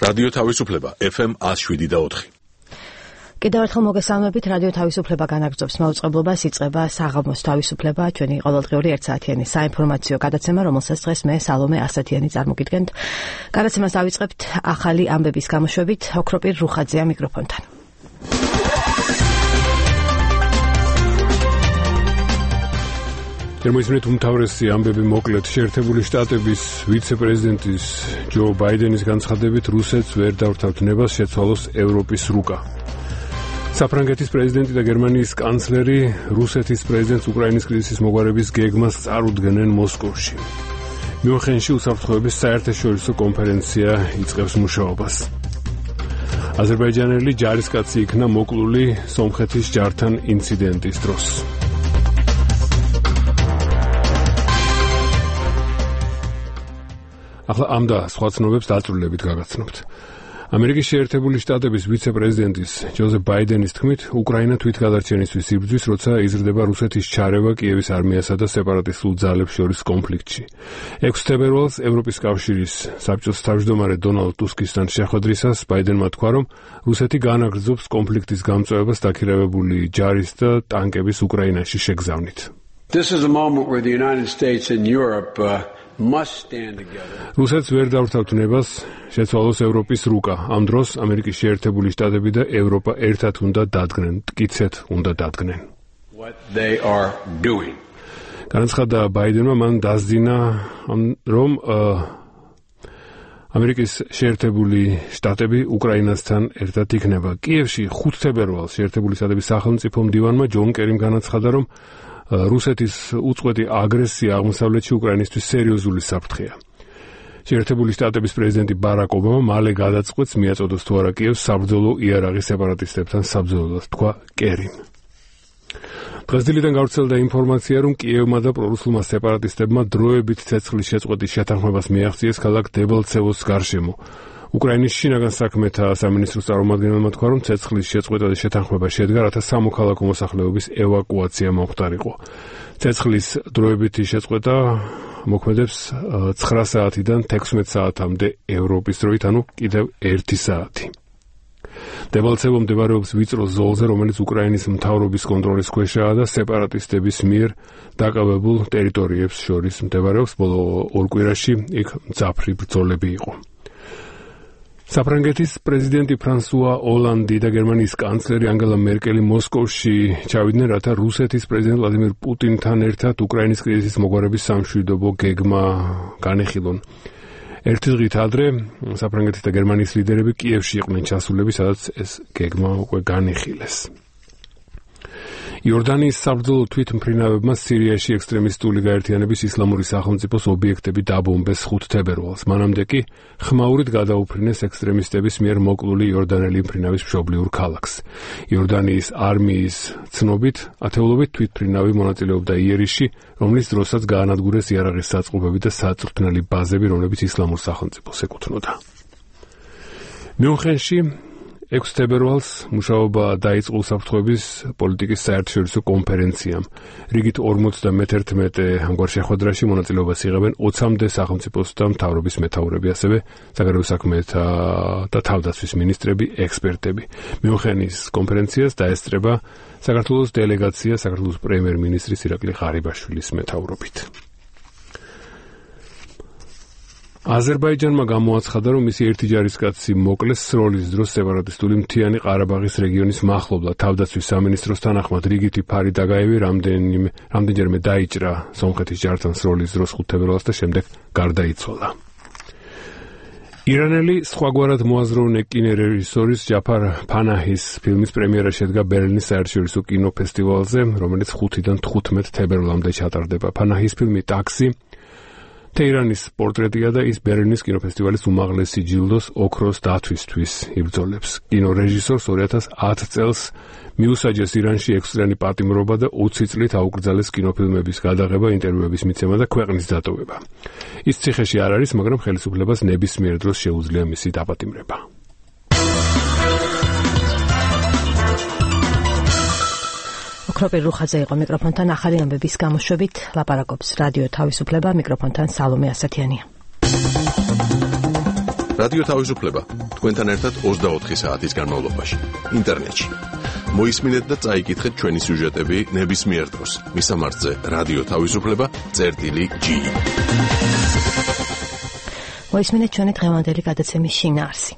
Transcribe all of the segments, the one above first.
რადიო თავისუფლება FM 107.4. კიდევ ერთხელ მოგესალმებით, რადიო თავისუფლება განაგრძობს მაუწყებლობას, იწყება საღამოს თავისუფლება, ჩვენი ყოველდღიური ერთსაათიანი საინფორმაციო გადაცემა, რომელსაც დღეს მე სალომე ასათიანი წარმოგიდგენთ. გადაცემას დავიწყებთ ახალი ამბების გამოშვებით, ოქროპირ რუხაძეა მიკროფონთან. თერმოისმენთ უმთავრესი ამბები მოკლედ შეერთებული შტატების ვიცე-პრეზიდენტის ჯო ბაიდენის განცხადებით რუსეთს ვერ დავრთავთ ნებას შეცვალოს ევროპის რუკა. საფრანგეთის პრეზიდენტი და გერმანიის კანცლერი რუსეთის პრეზიდენტს უკრაინის კრიზისის მოგვარების გეგმას წარუდგნენ მოსკოვში. მიუნხენში უსაფრთხოების საერთაშორისო კონფერენცია იწყებს მუშაობას. აზერბაიჯანელი ჯარისკაცი იქნა მოკლული სომხეთის ჯართან ინციდენტის დროს. ახლა ამ და სხვა ცნობებს დაწვრილებით გაგაცნობთ. ამერიკის შეერთებული შტატების ვიცე-პრეზიდენტის ჯოზეფ ბაიდენის თქმით, უკრაინა თვითგადარჩენისთვის იბრძვის, როცა იზრდება რუსეთის ჩარევა კიევის არმიასა და სეპარატისტულ ძალებს შორის კონფლიქტში. 6 თებერვალს ევროპის კავშირის საბჭოს თავმჯდომარე დონალდ ტუსკისთან შეხვედრისას ბაიდენმა თქვა, რომ რუსეთი განაგრძობს კონფლიქტის გამწვევებას დაქირავებული ჯარის და ტანკების უკრაინაში შეგზავნით. This is a moment where the United States and Europe must stand together. რუსეთს ვერ დავრთავთ ნებას შეცვალოს ევროპის რუკა. ამ დროს ამერიკის შეერთებული შტატები და ევროპა ერთად უნდა დადგნენ, მტკიცედ უნდა დადგნენ. What they are doing. განაცხადა ბაიდენმა, მან დასძინა, რომ ამერიკის შეერთებული შტატები უკრაინასთან ერთად იქნება. კიევში 5 თებერვალს შეერთებული შტატების სახელმწიფო მდივანმა ჯონ კერიმ განაცხადა, რომ რუსეთის უწყვეტი აგრესია აღმოსავლეთში უკრაინისთვის სერიოზული საფრთხეა. შეერთებული შტატების პრეზიდენტი ბარაკ ობამა მალე გადაწყვეტს მიაწოდოს თუ არა კიევს საბრძოლო იარაღი სეპარატისტებთან საბრძოლოდ, თქვა კერიმ. დღეს დილიდან გავრცელდა ინფორმაცია, რომ კიევმა და პრორუსულმა სეპარატისტებმა დროებით ცეცხლის შეწყვეტის შეთანხმებას მიაღწიეს ქალაქ დებელცევოს გარშემო. უკრაინის შინაგან საქმეთა სამინისტროს წარმომადგენელმა თქვა, რომ ცეცხლის შეწყვეტა და შეთანხმება შედგა, რათა სამოქალაქო მოსახლეობის ევაკუაცია მომხდარიყო. ცეცხლის დროებითი შეწყვეტა მოქმედებს 9 საათიდან 16 საათამდე ევროპის დროით, ანუ კიდევ 1 საათი. დებელცევო მდებარეობს ვიწრო ზოლზე, რომელიც უკრაინის მთავრობის კონტროლის ქვეშაა და სეპარატისტების მიერ დაკავებულ ტერიტორიებს შორის მდებარეობს. ბოლო 2 კვირაში იქ მძაფრი ბრძოლები იყო. საფრანგეთის პრეზიდენტი ფრანსუა ოლანდი და გერმანიის კანცლერი ანგელა მერკელი მოსკოვში ჩავიდნენ, რათა რუსეთის პრეზიდენტ ვლადიმირ პუტინთან ერთად უკრაინის კრიზისის მოგვარების სამშვიდობო გეგმა განეხილონ. ერთი დღით ადრე საფრანგეთის და გერმანიის ლიდერები კიევში იყვნენ ჩასულები, სადაც ეს გეგმა უკვე განეხილეს. იორდანიის საბრძოლო თვითმფრინავებმა სირიაში ექსტრემისტული გაერთიანების ისლამური სახელმწიფოს ობიექტები დაბომბეს 5 თებერვალს. მანამდე კი ხმაურით გადაუფრინეს ექსტრემისტების მიერ მოკლული იორდანელი მფრინავის მშობლიურ ქალაქს. იორდანიის არმიის ცნობით, ათეულობით თვითმფრინავი მონაწილეობდა იერიში, რომლის დროსაც გაანადგურეს იარაღის საწყობები და საწვრთნელი ბაზები, რომლებიც ისლამურ სახელმწიფოს ეკუთვნოდა. მიუნხენში 6 თებერვალს მუშაობა დაიწყო უსაფრთხოების პოლიტიკის საერთაშორისო კონფერენციამ. რიგით 51 ამგვარ შეხვედრაში მონაწილეობას იღებენ 20-მდე სახელმწიფოს და მთავრობის მეთაურები, ასევე საგარეო საქმეთა და თავდაცვის მინისტრები, ექსპერტები. მიუნხენის კონფერენციას დაესწრება საქართველოს დელეგაცია საქართველოს პრემიერ-მინისტრის ირაკლი ღარიბაშვილის მეთაურობით. აზერბაიჯანმა გამოაცხადა, რომ მისი ერთი ჯარისკაცი მოკლეს სროლის დროს სეპარატისტული მთიანი ყარაბაღის რეგიონის მახლობლად. თავდაცვის სამინისტროს თანახმად რიგითი ფარი დაგაევი რამდენჯერმე დაიჭრა სომხეთის ჯართან სროლის დროს 5 თებერვალს და შემდეგ გარდაიცვალა. ირანელი სხვაგვარად მოაზროვნე კინორეჟისორის ჯაფარ ფანაჰის ფილმის პრემიერა შედგა ბერლინის საერთაშორისო კინოფესტივალზე, რომელიც 5-დან 15 თებერვალამდე ჩატარდება. ფანაჰის ფილმი ტაქსი თეირანის პორტრეტია და ის ბერლინის კინოფესტივალის უმაღლესი ჯილდოს ოქროს დათვისთვის იბრძოლებს. კინორეჟისორს 2010 წელს მიუსაჯეს ირანში 6 წლიანი პატიმრობა და 20 წლით აუკრძალეს კინოფილმების გადაღება, ინტერვიუების მიცემა და ქვეყნის დატოვება. ის ციხეში არ არის, მაგრამ ხელისუფლებას ნებისმიერ დროს შეუძლია მისი დაპატიმრება. ოქროპირ რუხაძე იყო მიკროფონთან, ახალი ამბების გამოშვებით ლაპარაკობს რადიო თავისუფლება, მიკროფონთან სალომე ასათიანია. რადიო თავისუფლება თქვენთან ერთად 24 საათის განმავლობაში ინტერნეტში. მოისმინეთ და წაიკითხეთ ჩვენი სიუჟეტები ნებისმიერ დროს. მისამართზე რადიო თავისუფლება.gi. მოისმინეთ ჩვენი დღევანდელი გადაცემის შინაარსი.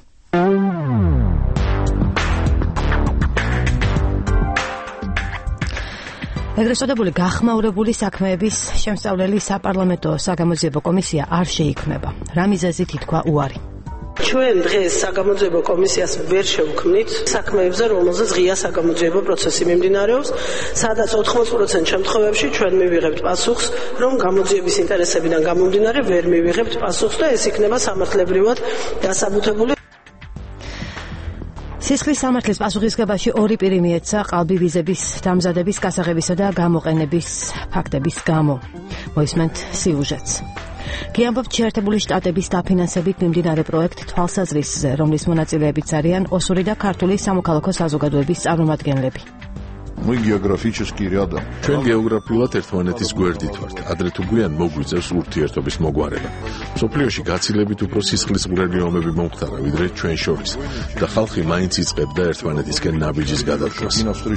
ეგრეთ წოდებული გახმაურებული საქმეების შემსწავლელი საპარლამენტო საგამოძიებო კომისია არ შეიქმნება. რა მიზეზით ითქვა უარი? ჩვენ დღეს საგამოძიებო კომისიას ვერ შევქმნით საქმეებზე, რომელზეც ღია საგამოძიებო პროცესი მიმდინარეობს, სადაც 80% შემთხვევებში ჩვენ მივიღებთ პასუხს, რომ გამოძიების ინტერესებიდან გამომდინარე ვერ მივიღებთ პასუხს და ეს იქნება სამართლებრივად დასაბუთებული. სისხლის სამართლის პასუხისგებაში ორი პირი მიეცა ყალბი ვიზების დამზადების, გასაღებისა და გამოყენების ფაქტების გამო. მოისმენთ სიუჟეტს. გიამბობთ შეერთებული შტატების დაფინანსებით მიმდინარე პროექტ თვალსაზრისზე, რომლის მონაწილეებიც არიან ოსური და ქართული სამოქალაქო საზოგადოების წარმომადგენლები. Мы географически рядом. ჩვენ გეოგრაფიულად ერთმანეთის გვერდით ვართ. ადრე თუ გვიან მოგვიწევს ურთიერთობის მოგვარება. მსოფლიოში გაცილებით უფრო სისხლისმღვრელი ომები მომხდარა, ვიდრე ჩვენ შორის და ხალხი მაინც იწყებდა ერთმანეთისკენ ნაბიჯის გადადგმას.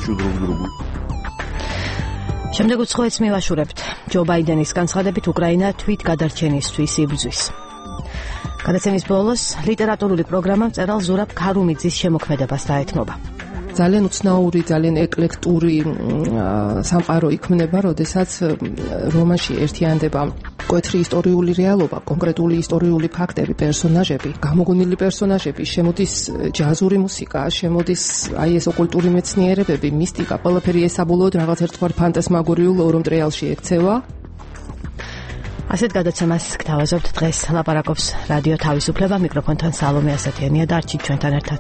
შემდეგ უცხოეთს მივაშურებთ. ჯო ბაიდენის განცხადებით უკრაინა თვით გადარჩენისთვის იბრძვის. გადაცემის ბოლოს ლიტერატურული პროგრამა მწერალ ზურაბ ქარუმიძის შემოქმედებას დაეთმობა. ძალიან უცნაური, ძალიან ეკლექტური სამყარო იქმნება, როდესაც რომანში ერთიანდება მკვეთრი ისტორიული რეალობა, კონკრეტული ისტორიული ფაქტები, პერსონაჟები, გამოგონილი პერსონაჟები, შემოდის ჯაზური მუსიკა, შემოდის აი ეს ოკულტური მეცნიერებები, მისტიკა, ყველაფერი ეს საბოლოოდ რაღაც ერთგვარ ფანტასმაგორიულ ორ რეალში ექცევა. ასეთ გადაცემას გთავაზობთ დღეს. ლაპარაკობს რადიო თავისუფლება, მიკროფონთან სალომე ასათიანია და არჩით ჩვენთან ერთად.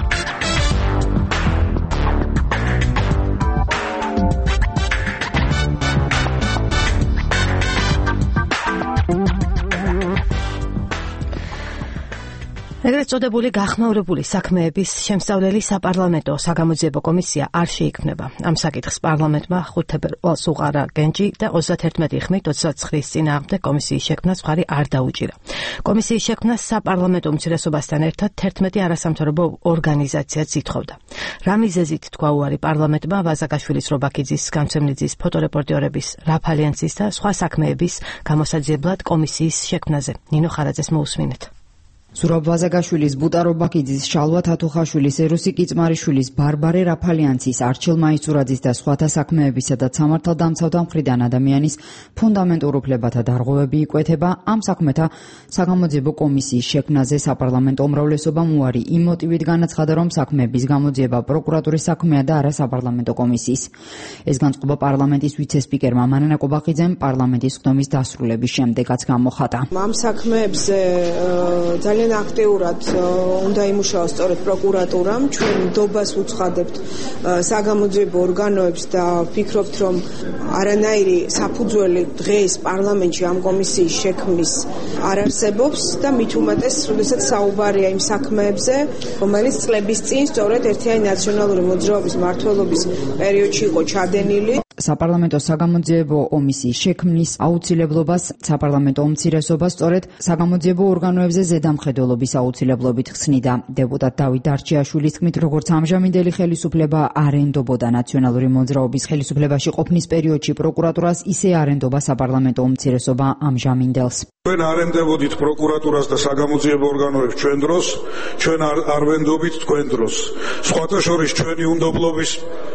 ეგრეთ წოდებული გახმაურებული საქმეების შემსწავლელი საპარლამენტო საგამოძიებო კომისია არ შეიქმნება. ამ საკითხს პარლამენტმა 5 თებერვალს უყარა გენჯი და 31 ხმით 29 წინააღმდეგ კომისიის შექმნას მხარი არ დაუჭირა. კომისიის შექმნას საპარლამენტო უმცირესობასთან ერთად 11 არასამთავრობო ორგანიზაციაც ითხოვდა. რა მიზეზით თქვა უარი პარლამენტმა ვაზაგაშვილის, რობაქიძის, განცემლიძის, ფოტორეპორტიორების, რაფალიანცის და სხვა საქმეების გამოსაძიებლად კომისიის შექმნაზე. ნინო ხარაძეს მოусმინეთ. ზურაბ ვაზაგაშვილის, ბუტა რობაქიძის, შალვა თათუხაშვილის, ეროსი კიწმარიშვილის, ბარბარე რაფალიანცის, არჩილ მაისურაძის და სხვათა საქმეებისა და სამართალდამცავთა მხრიდან ადამიანის ფუნდამენტურ უფლებათა დარღვევები იკვეთება. ამ საქმეთა საგამოძიებო კომისიის შექმნაზე საპარლამენტო უმრავლესობამ უარი იმ მოტივით განაცხადა, რომ საქმეების გამოძიება პროკურატურის საქმეა და არა საპარლამენტო კომისიის. ეს განწყობა პარლამენტის ვიცე-სპიკერმა მანანა კობახიძემ პარლამენტის ხდომის დასრულების შემდეგაც გამოხატა. ამ საქმეებზე ძალიან აქტიურად უნდა იმუშაოს სწორედ პროკურატურამ. ჩვენ ნდობას უცხადებთ საგამოძიებო ორგანოებს და ვფიქრობთ, რომ არანაირი საფუძველი დღეს პარლამენტში ამ კომისიის შექმნის არ არსებობს და მით უმეტეს, როდესაც საუბარია იმ საქმეებზე, რომელიც წლების წინ სწორედ ერთიანი ნაციონალური მოძრაობის მმართველობის პერიოდში იყო ჩადენილი. საპარლამენტო საგამოძიებო კომისიის შექმნის აუცილებლობას საპარლამენტო უმცირესობა სწორედ საგამოძიებო ორგანოებზე ზედამხედველობის აუცილებლობით ხსნიდა. დეპუტატ დავით დარჩიაშვილის თქმით, როგორც ამჟამინდელი ხელისუფლება არ ენდობოდა ნაციონალური მოძრაობის ხელისუფლებაში ყოფნის პერიოდში პროკურატურას, ისე არ ენდობა საპარლამენტო უმცირესობა ამჟამინდელს. ჩვენ არ ენდებოდით პროკურატურას და საგამოძიებო ორგანოებს ჩვენ დროს, ჩვენ არ ვენდობით თქვენ დროს. სხვათა შორის ჩვენი უნდობლობის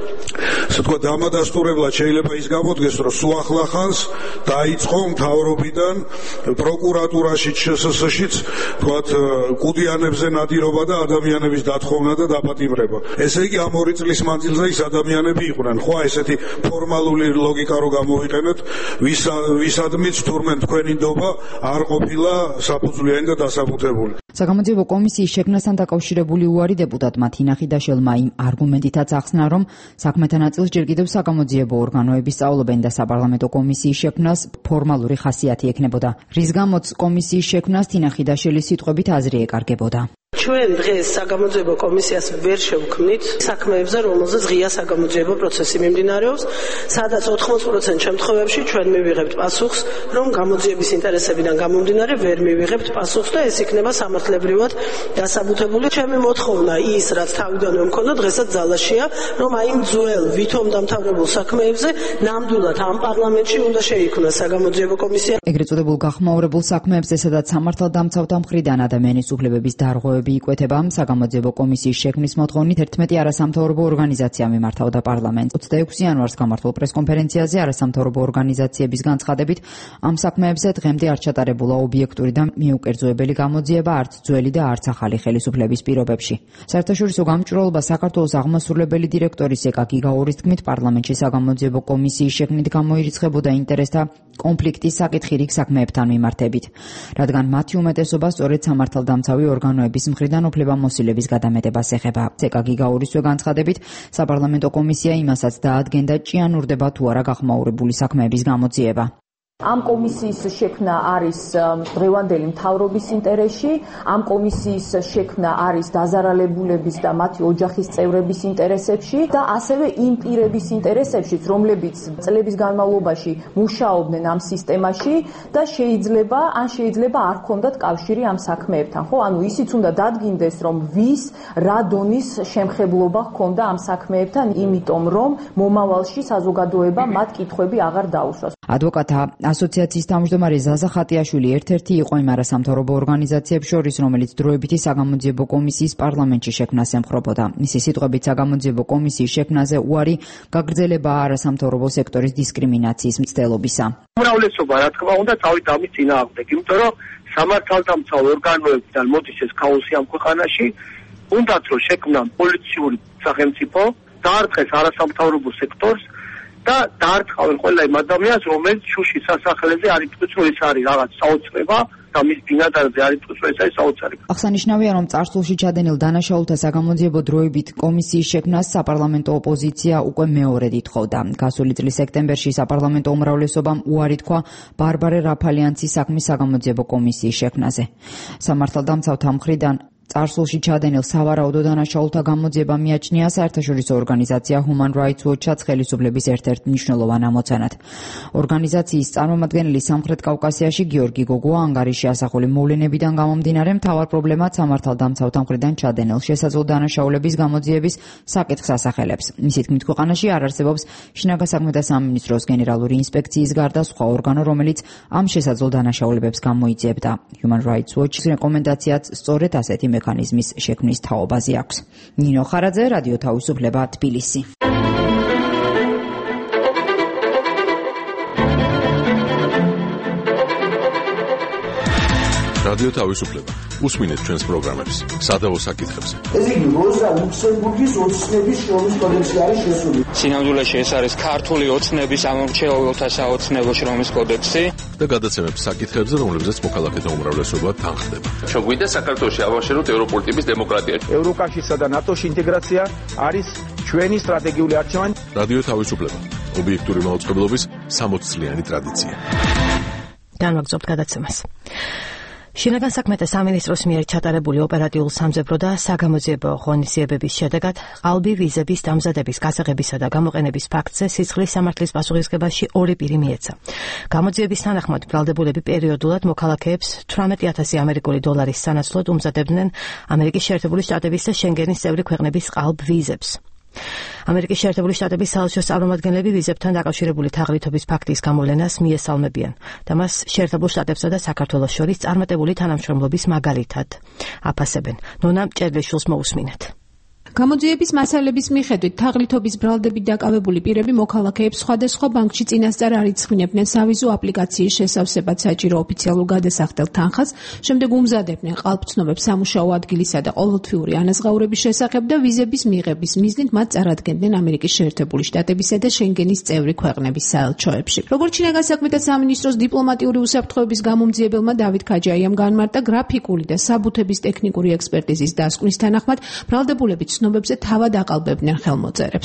დამადასტურებლად შეიძლება ის გამოდგეს, რომ სულ ახლახანს დაიწყო მთავრობიდან პროკურატურაში, შსშ-შიც კუდიანებზე ნადირობა და ადამიანების დათხოვნა და დაპატიმრება. ესე იგი ამ 2 წლის მანძილზე ის ადამიანები იყვნენ. ხო, ესეთი ფორმალური ლოგიკა რო გამოვიყენეთ, ვისადმიც თურმე თქვენი ნდობა არ ყოფილა საფუძვლიანი და დასაბუთებული. საგამოძიებო კომისიის შექმნასთან დაკავშირებული უარი დეპუტატმა თინა ხიდაშელმა იმ არგუმენტითაც ახსნა, რომ საქმეთა ნაწილს ჯერ კიდევ საგამოძიებო ორგანოები სწავლობენ და საპარლამენტო კომისიის შექმნას ფორმალური ხასიათი ექნებოდა. რის გამოც კომისიის შექმნას თინა ხიდაშელის სიტყვებით აზრი ეკარგებოდა. ჩვენ დღეს საგამოძიებო კომისიას ვერ შევქმნით საქმეებზე, რომელზეც ღია საგამოძიებო პროცესი მიმდინარეობს, სადაც 80% შემთხვევებში ჩვენ მივიღებთ პასუხს, რომ გამოძიების ინტერესებიდან გამომდინარე ვერ მივიღებთ პასუხს და ეს იქნება სამართლებრივად დასაბუთებული. ჩემი მოთხოვნა ის, რაც თავიდანვე მქონდა, დღესაც ძალაშია, რომ აი იმ ძველ ვითომ დამთავრებულ საქმეებზე ნამდვილად ამ პარლამენტში უნდა შეიქმნას საგამოძიებო კომისია. ეგრეთ წოდებულ გახმაურებულ საქმეებზე, სადაც სამართალდამცავთა მხრიდან ადამიანის უფლებების დარღვევები იკვეთება, საგამოძიებო კომისიის შექმნის მოთხოვნით 11 არასამთავრობო ორგანიზაცია მიმართავდა პარლამენტს. 26 იანვარს გამართულ პრესკონფერენციაზე არასამთავრობო ორგანიზაციების განცხადებით, ამ საქმეებზე დღემდე არ ჩატარებულა ობიექტური და მიუკერძოებელი გამოძიება არც ძველი და არც ახალი ხელისუფლების პირობებში. საერთაშორისო გამჭვირვალობა საქართველოს აღმასრულებელი დირექტორის ეკა გიგაურის თქმით, პარლამენტში საგამოძიებო კომისიის შექმნით გამოირიცხებოდა ინტერესთა კონფლიქტის საკითხი რიგ საქმეებთან მიმართებით, რადგან მათი უმეტესობა სწორედ სამართალდამცავი ორგანოების მხრიდან უფლებამოსილების გადამეტებას ეხება. ეკა გიგაურისვე განცხადებით, საპარლამენტო კომისია იმასაც დაადგენდა, ჭიანურდება თუ არა გახმაურებული საქმეების გამოძიება. ამ კომისიის შექმნა არის დღევანდელი მთავრობის ინტერესში, ამ კომისიის შექმნა არის დაზარალებულების და მათი ოჯახის წევრების ინტერესებში და ასევე იმ პირების ინტერესებშიც, რომლებიც წლების განმავლობაში მუშაობდნენ ამ სისტემაში და შეიძლება არ ჰქონდათ კავშირი ამ საქმეებთან, ხო? ანუ ისიც უნდა დადგინდეს, რომ ვის რა დონის შემხებლობა ჰქონდა ამ საქმეებთან, იმიტომ რომ მომავალში საზოგადოება მათ კითხვები აღარ დაუსვას. ადვოკატთა ასოციაციის თავმჯდომარე ზაზა ხატიაშვილი ერთ-ერთი იყო იმ არასამთავრობო ორგანიზაციებს შორის, რომელიც დროებითი საგამოძიებო კომისიის პარლამენტში შექმნას ემხრობოდა. მისი სიტყვებით, საგამოძიებო კომისიის შექმნაზე უარი გაგრძელებაა არასამთავრობო სექტორის დისკრიმინაციის მცდელობისა. უმრავლესობა, რა თქმა უნდა, თავით ამის წინააღმდეგ, იმიტომ რომ სამართალდამცავ ორგანოებიდან მოდის ეს ქაოსი ამ ქვეყანაში, უნდათ რომ შექმნან პოლიციური სახელმწიფო, დაარწეს არასამთავრობო სექტორს და დაარტყავენ ყველა იმ ადამიანს, რომელიც შუშის სასახლეზე არ იტყვის, რომ ეს არის რაღაც საოცრება და მის ბინადარზე არ იტყვის, რომ ეს არის საოცრება. აღსანიშნავია, რომ წარსულში ჩადენილ დანაშაულთა საგამოძიებო დროებით კომისიის შექმნას საპარლამენტო ოპოზიცია უკვე მეორედ ითხოვდა. გასული წლის სექტემბერში საპარლამენტო უმრავლესობამ უარი თქვა ბარბარე რაფალიანცის საქმის საგამოძიებო კომისიის შექმნაზე. სამართალდამცავთა მხრიდან წარსულში ჩადენილ სავარაუდო დანაშაულთა გამოძიება მიაჩნია საერთაშორისო ორგანიზაცია Human Rights Watch-ს ხელისუფლების ერთ-ერთ მნიშვნელოვან ამოცანად. ორგანიზაციის წარმომადგენელი სამხრეთ კავკასიაში გიორგი გოგოა ანგარიში ასახული მოვლენებიდან გამომდინარე მთავარ პრობლემად სამართალდამცავთა მხრიდან ჩადენილ შესაძლო დანაშაულების გამოძიების საკითხს ასახელებს. მისი თქმით, ქვეყანაში არ არსებობს შინაგან საქმეთა სამინისტროს გენერალური ინსპექციის გარდა სხვა ორგანო, რომელიც ამ შესაძლო დანაშაულებებს გამოიძიებდა. Human Rights Watch-ის რეკომენდაციაც სწორედ ასეთი მექანიზმის შექმნის თაობაზე აქვს. ნინო ხარაძე, რადიო თავისუფლება, თბილისი. რადიო თავისუფლება. უსმინეთ ჩვენს პროგრამებს სადავო საკითხებზე. ეს იგი როზა ლუქსემბურგის ოცნების შრომის კოდექსი არის შესული. სინამდვილეში ეს არის ქართული ოცნების ამორჩეულთა საოცნებო შრომის კოდექსი და გადაცემებს საკითხებზე, რომლებზეც მოქალაქეთა უმრავლესობა თანხდება. შეგვიძლია საქართველოში ავაშენოთ ევროპული ტიპის დემოკრატია. ევროკავშირსა და ნატოს ინტეგრაცია არის ჩვენი სტრატეგიული არჩევანი. რადიო თავისუფლება. ობიექტური მაუწყებლობის 60 წლიანი ტრადიცია. განვაგრძობთ გადაცემას. შინაგან საქმეთა სამინისტროს მიერ ჩატარებული ოპერატიულ სამძებრო და საგამოძიებო ღონისძიებების შედეგად ყალბი ვიზების დამზადების, გასაღებისა და გამოყენების ფაქტზე სიცხლის სამართლის პასუხისგებაში 2 პირი მიეცა. გამოძიების თანახმად ბრალდებულები პერიოდულად მოქალაქეებს 18,000 ამერიკული დოლარის სანაცვლოდ უმზადებდნენ ამერიკის შეერთებული შტატების და შენგენის წევრი ქვეყნების ყალბ ვიზებს. ამერიკის შეერთებული შტატების საელჩოს წარმომადგენლები ვიზებთან დაკავშირებული თაღლითობის ფაქტის გამოვლენას მიესალმებიან და მას შეერთებულ შტატებსა და საქართველოს შორის წარმატებული თანამშრომლობის მაგალითად აფასებენ. ნონა მჭედლიშვილს მოусმინეთ. გამოძიების მასალების მიხედვით თაღლითობის ბრალდებით დაკავებული პირები მოქალაქეებს სხვადასხვა ბანკში წინასწარ არ იცხრინებდნენ სავიზო აპლიკაციის შესავსებად საჭირო ოფიციალურ გადასახდელ თანხას, შემდეგ უმზადებდნენ ყალბცნობებს სამუშაო ადგილისა და ყოველთვიური ანაზღაურების შესახებ და ვიზების მიღების მიზნით მათ წარადგენდნენ ამერიკის შეერთებული შტატებისა და შენგენის წევრი ქვეყნების საელჩოებში. როგორც შინაგან საქმეთა სამინისტროს დიპლომატიური უსაფრთხოების გამომძიებელმა დავით ქაჯაიამ განმარტა, გრაფიკული და საბუთების ტექნიკური ექსპერტიზის დასკვნის თანახმად ბრალდებულები ცნობებზე თავად აყალბებდნენ ხელმოწერებს.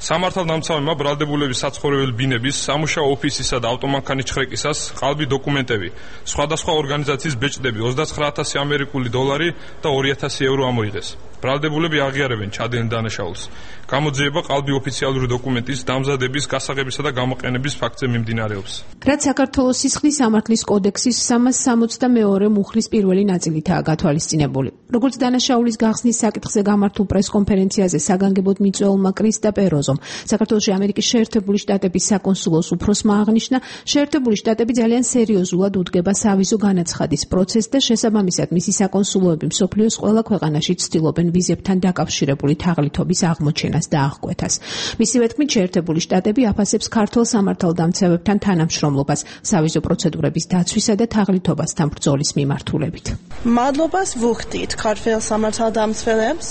სამართალდამცავებმა ბრალდებულების საცხოვრებელი ბინების, სამუშაო ოფისისა და ავტომანქანის ჩხრეკისას ყალბი დოკუმენტები, სხვადასხვა ორგანიზაციის ბეჭდები 29000 ამერიკული დოლარი და 2000 ევრო ამოიღეს. ბრალდებულები აღიარებენ ჩადენილ დანაშაულს. გამოძიება ყალბი ოფიციალური დოკუმენტის დამზადების, გასაღებისა და გამოყენების ფაქტზე მიმდინარეობს. რაც საქართველოს სისხლის სამართლის კოდექსის 362 მუხლის პირველი ნაწილითაა გათვალისწინებული. როგორც დანაშაულის გახსნის საკითხზე გამართულ პრესკონფერენციაზე საგანგებოდ მიწვეულმა კრისტა პეროზომ, საქართველოში ამერიკის შეერთებული შტატების საკონსულოს უფროსმა აღნიშნა, შეერთებული შტატები ძალიან სერიოზულად უდგება სავიზო განაცხადის პროცესს და შესაბამისად მისი საკონსულოები მსოფლიოს ყველა ქვეყანაში ცდილობენ ვიზებთან დაკავშირებული თაღლითობის აღმოჩენას და აღკვეთას. მისივე თქმით, შეერთებული შტატები აფასებს ქართულ სამართალდამცავებთან თანამშრომლობას სავიზო პროცედურების დაცვისა და თაღლითობასთან ბრძოლის მიმართულებით. მადლობას ვუხდით ქართულ სამართალდამცველებს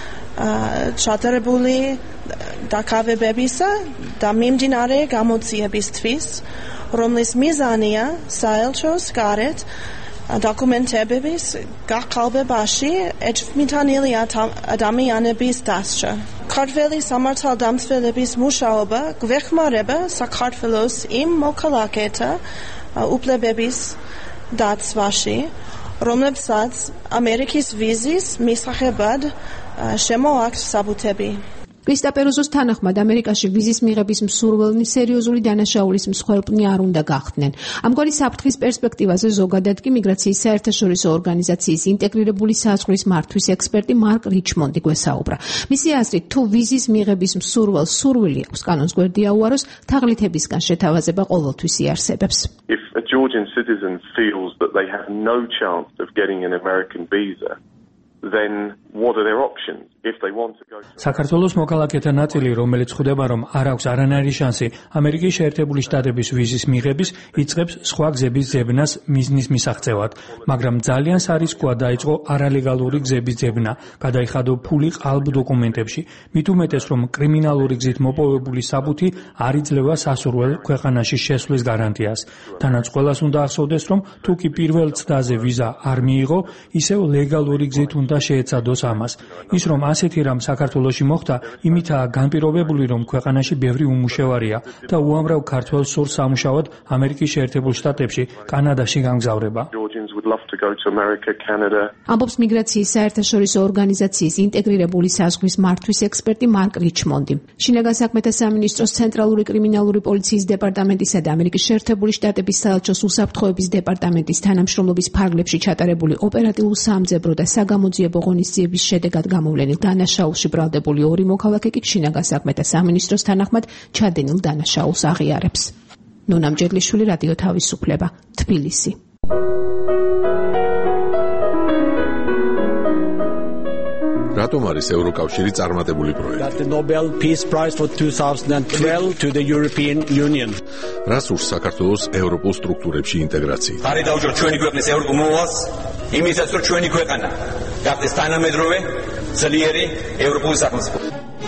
ჩატარებული დაკავებებისა და მიმდინარე გამოძიებისთვის, რომლის მიზანია საელჩოს გარეთ დოკუმენტების გაყალბებაში ეჭვმიტანილი ადამიანების დასჯა. ქართველი სამართალდამცველების მუშაობა გვეხმარება საქართველოს იმ მოქალაქეთა უფლებების დაცვაში, რომლებსაც ამერიკის ვიზის მისაღებად შემოაქვთ საბუთები. კრისტა პეროზოს თანახმად ამერიკაში ვიზის მიღების მსურველნი სერიოზული დანაშაულის მსხვერპლი არ უნდა გახდნენ. ამგვარი საფრთხის პერსპექტივაზე ზოგადად კი მიგრაციის საერთაშორისო ორგანიზაციის ინტეგრირებული საზღვრის მართვის ექსპერტი მარკ რიჩმონდი გვესაუბრა. მისი აზრით, თუ ვიზის მიღების მსურველს სურვილი აქვს კანონს გვერდია უაროს, თაღლითებისგან შეთავაზება ყოველთვის იარსებებს. If a Georgian citizen feels that they have no chance of getting an American visa, then what are their options? If they want to go to საქართველოს მოქალაქეთა ნაწილი, რომელიც ხვდება, რომ არ აქვს არანაირი შანსი ამერიკის შეერთებული შტატების ვიზის მიღების, იწყებს სხვა გზების ძებნას მიზნის მისაღწევად, მაგრამ ძალიან სარისკოა დაიწყო არალეგალური გზების ძებნა, გადაიხადო ფული ყალბ დოკუმენტებში, მით უმეტეს, რომ კრიმინალური გზით მოპოვებული საბუთი არ იძლევა სასურველ ქვეყანაში შესვლის გარანტიას. თანაც ყველას უნდა ახსოვდეს, რომ თუ კი პირველ ცდაზე ვიზა არ მიიღო, ისევ ლეგალური გზით უნდა შეეცადოს ამას. ის რომ ასეთი რამ საქართველოში მოხდა, იმითაა განპირობებული, რომ ქვეყანაში ბევრი უმუშევარია და უამრავ ქართველს სურს სამუშაოდ ამერიკის შეერთებულ შტატებში, კანადაში გამგზავრება. ამბობს მიგრაციის საერთაშორისო ორგანიზაციის ინტეგრირებული საზღვრის მართვის ექსპერტი მარკ რიჩმონდი. შინაგან საქმეთა სამინისტროს ცენტრალური კრიმინალური პოლიციის დეპარტამენტისა და ამერიკის შეერთებული შტატების საელჩოს უსაფრთხოების დეპარტამენტის თანამშრომლობის ფარგლებში ჩატარებული ოპერატიულ სამძებრო და საგამოძიებო ღონისძიების შედეგად გამოვლენილ დანაშაულში ბრალდებული ორი მოქალაქე კი შინაგან საქმეთა სამინისტროს თანახმად ჩადენილ დანაშაულს აღიარებს. ნონა მჯედლიშვილი, რადიო თავისუფლება, თბილისი. რატომ არის ევროკავშირი წარმატებული პროექტი? The Nobel Peace Prize for 2012 to the European Union. რას ურს საქართველოს ევროპულ სტრუქტურებში ინტეგრაცია? ხარი დაუჯეროთ ჩვენი ქვეყნის ევროპულ მოვალს, იმისაც რომ ჩვენი ქვეყანა გახდეს თანამედროვე, ძლიერი ევროპული სახელმწიფო.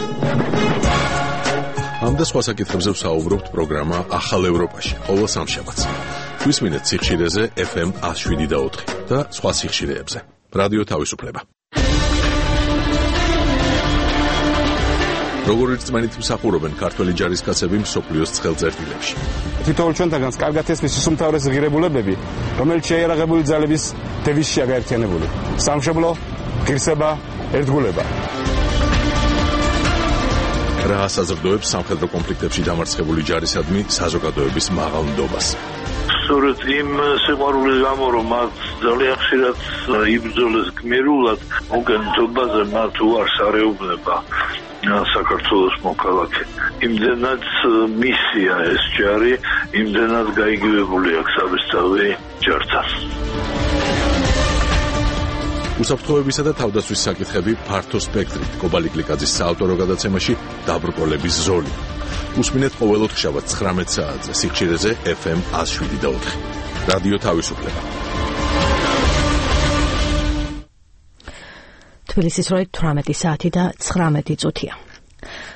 ამ და სხვა საკითხებზე ვსაუბრობთ პროგრამა ახალ ევროპაში, ყოველ სამშაბათს. გვისმინეთ სიხშირეზე FM 107.4 და სხვა სიხშირეებზე. რადიო თავისუფლება. როგორი რწმენით მსახურობენ ქართველი ჯარისკაცები მსოფლიოს ცხელწერტილებში. თითოეულ ჩვენთაგანს კარგად ესმის უმთავრესი ღირებულებები, რომელიც შეიარაღებული ძალების დევიზშია გაერთიანებული. სამშობლო, ღირსება, ერთგულება. რა საზრდოებს სამხედრო კონფლიქტებში დამარცხებული ჯარისადმი საზოგადოების მაღალ ნდობას. სწორედ იმ სიყვარულის გამო, რომ მათ ძალიან ხშირად იბრძოლეს გმირულად, მოგონებაზე მათ უარს არეუბნება საქართველოს მოქალაქე. იმდენად მისია ეს ჯარი, იმდენად გაიგივებული აქვს საბესწავლი ჯართან. უსაფრთხოებისა და თავდაცვის საკითხები ფართო სპექტრით. კობალი გლიკაძის საავტორო გადაცემაში დაბრკოლების ზოლი. უსმინეთ ყოველ ოთხშაბათს 19 საათზე სიხშირეზე FM 107.4. რადიო თავისუფლება. თბილისის როი 18 საათი და 19 წუთია.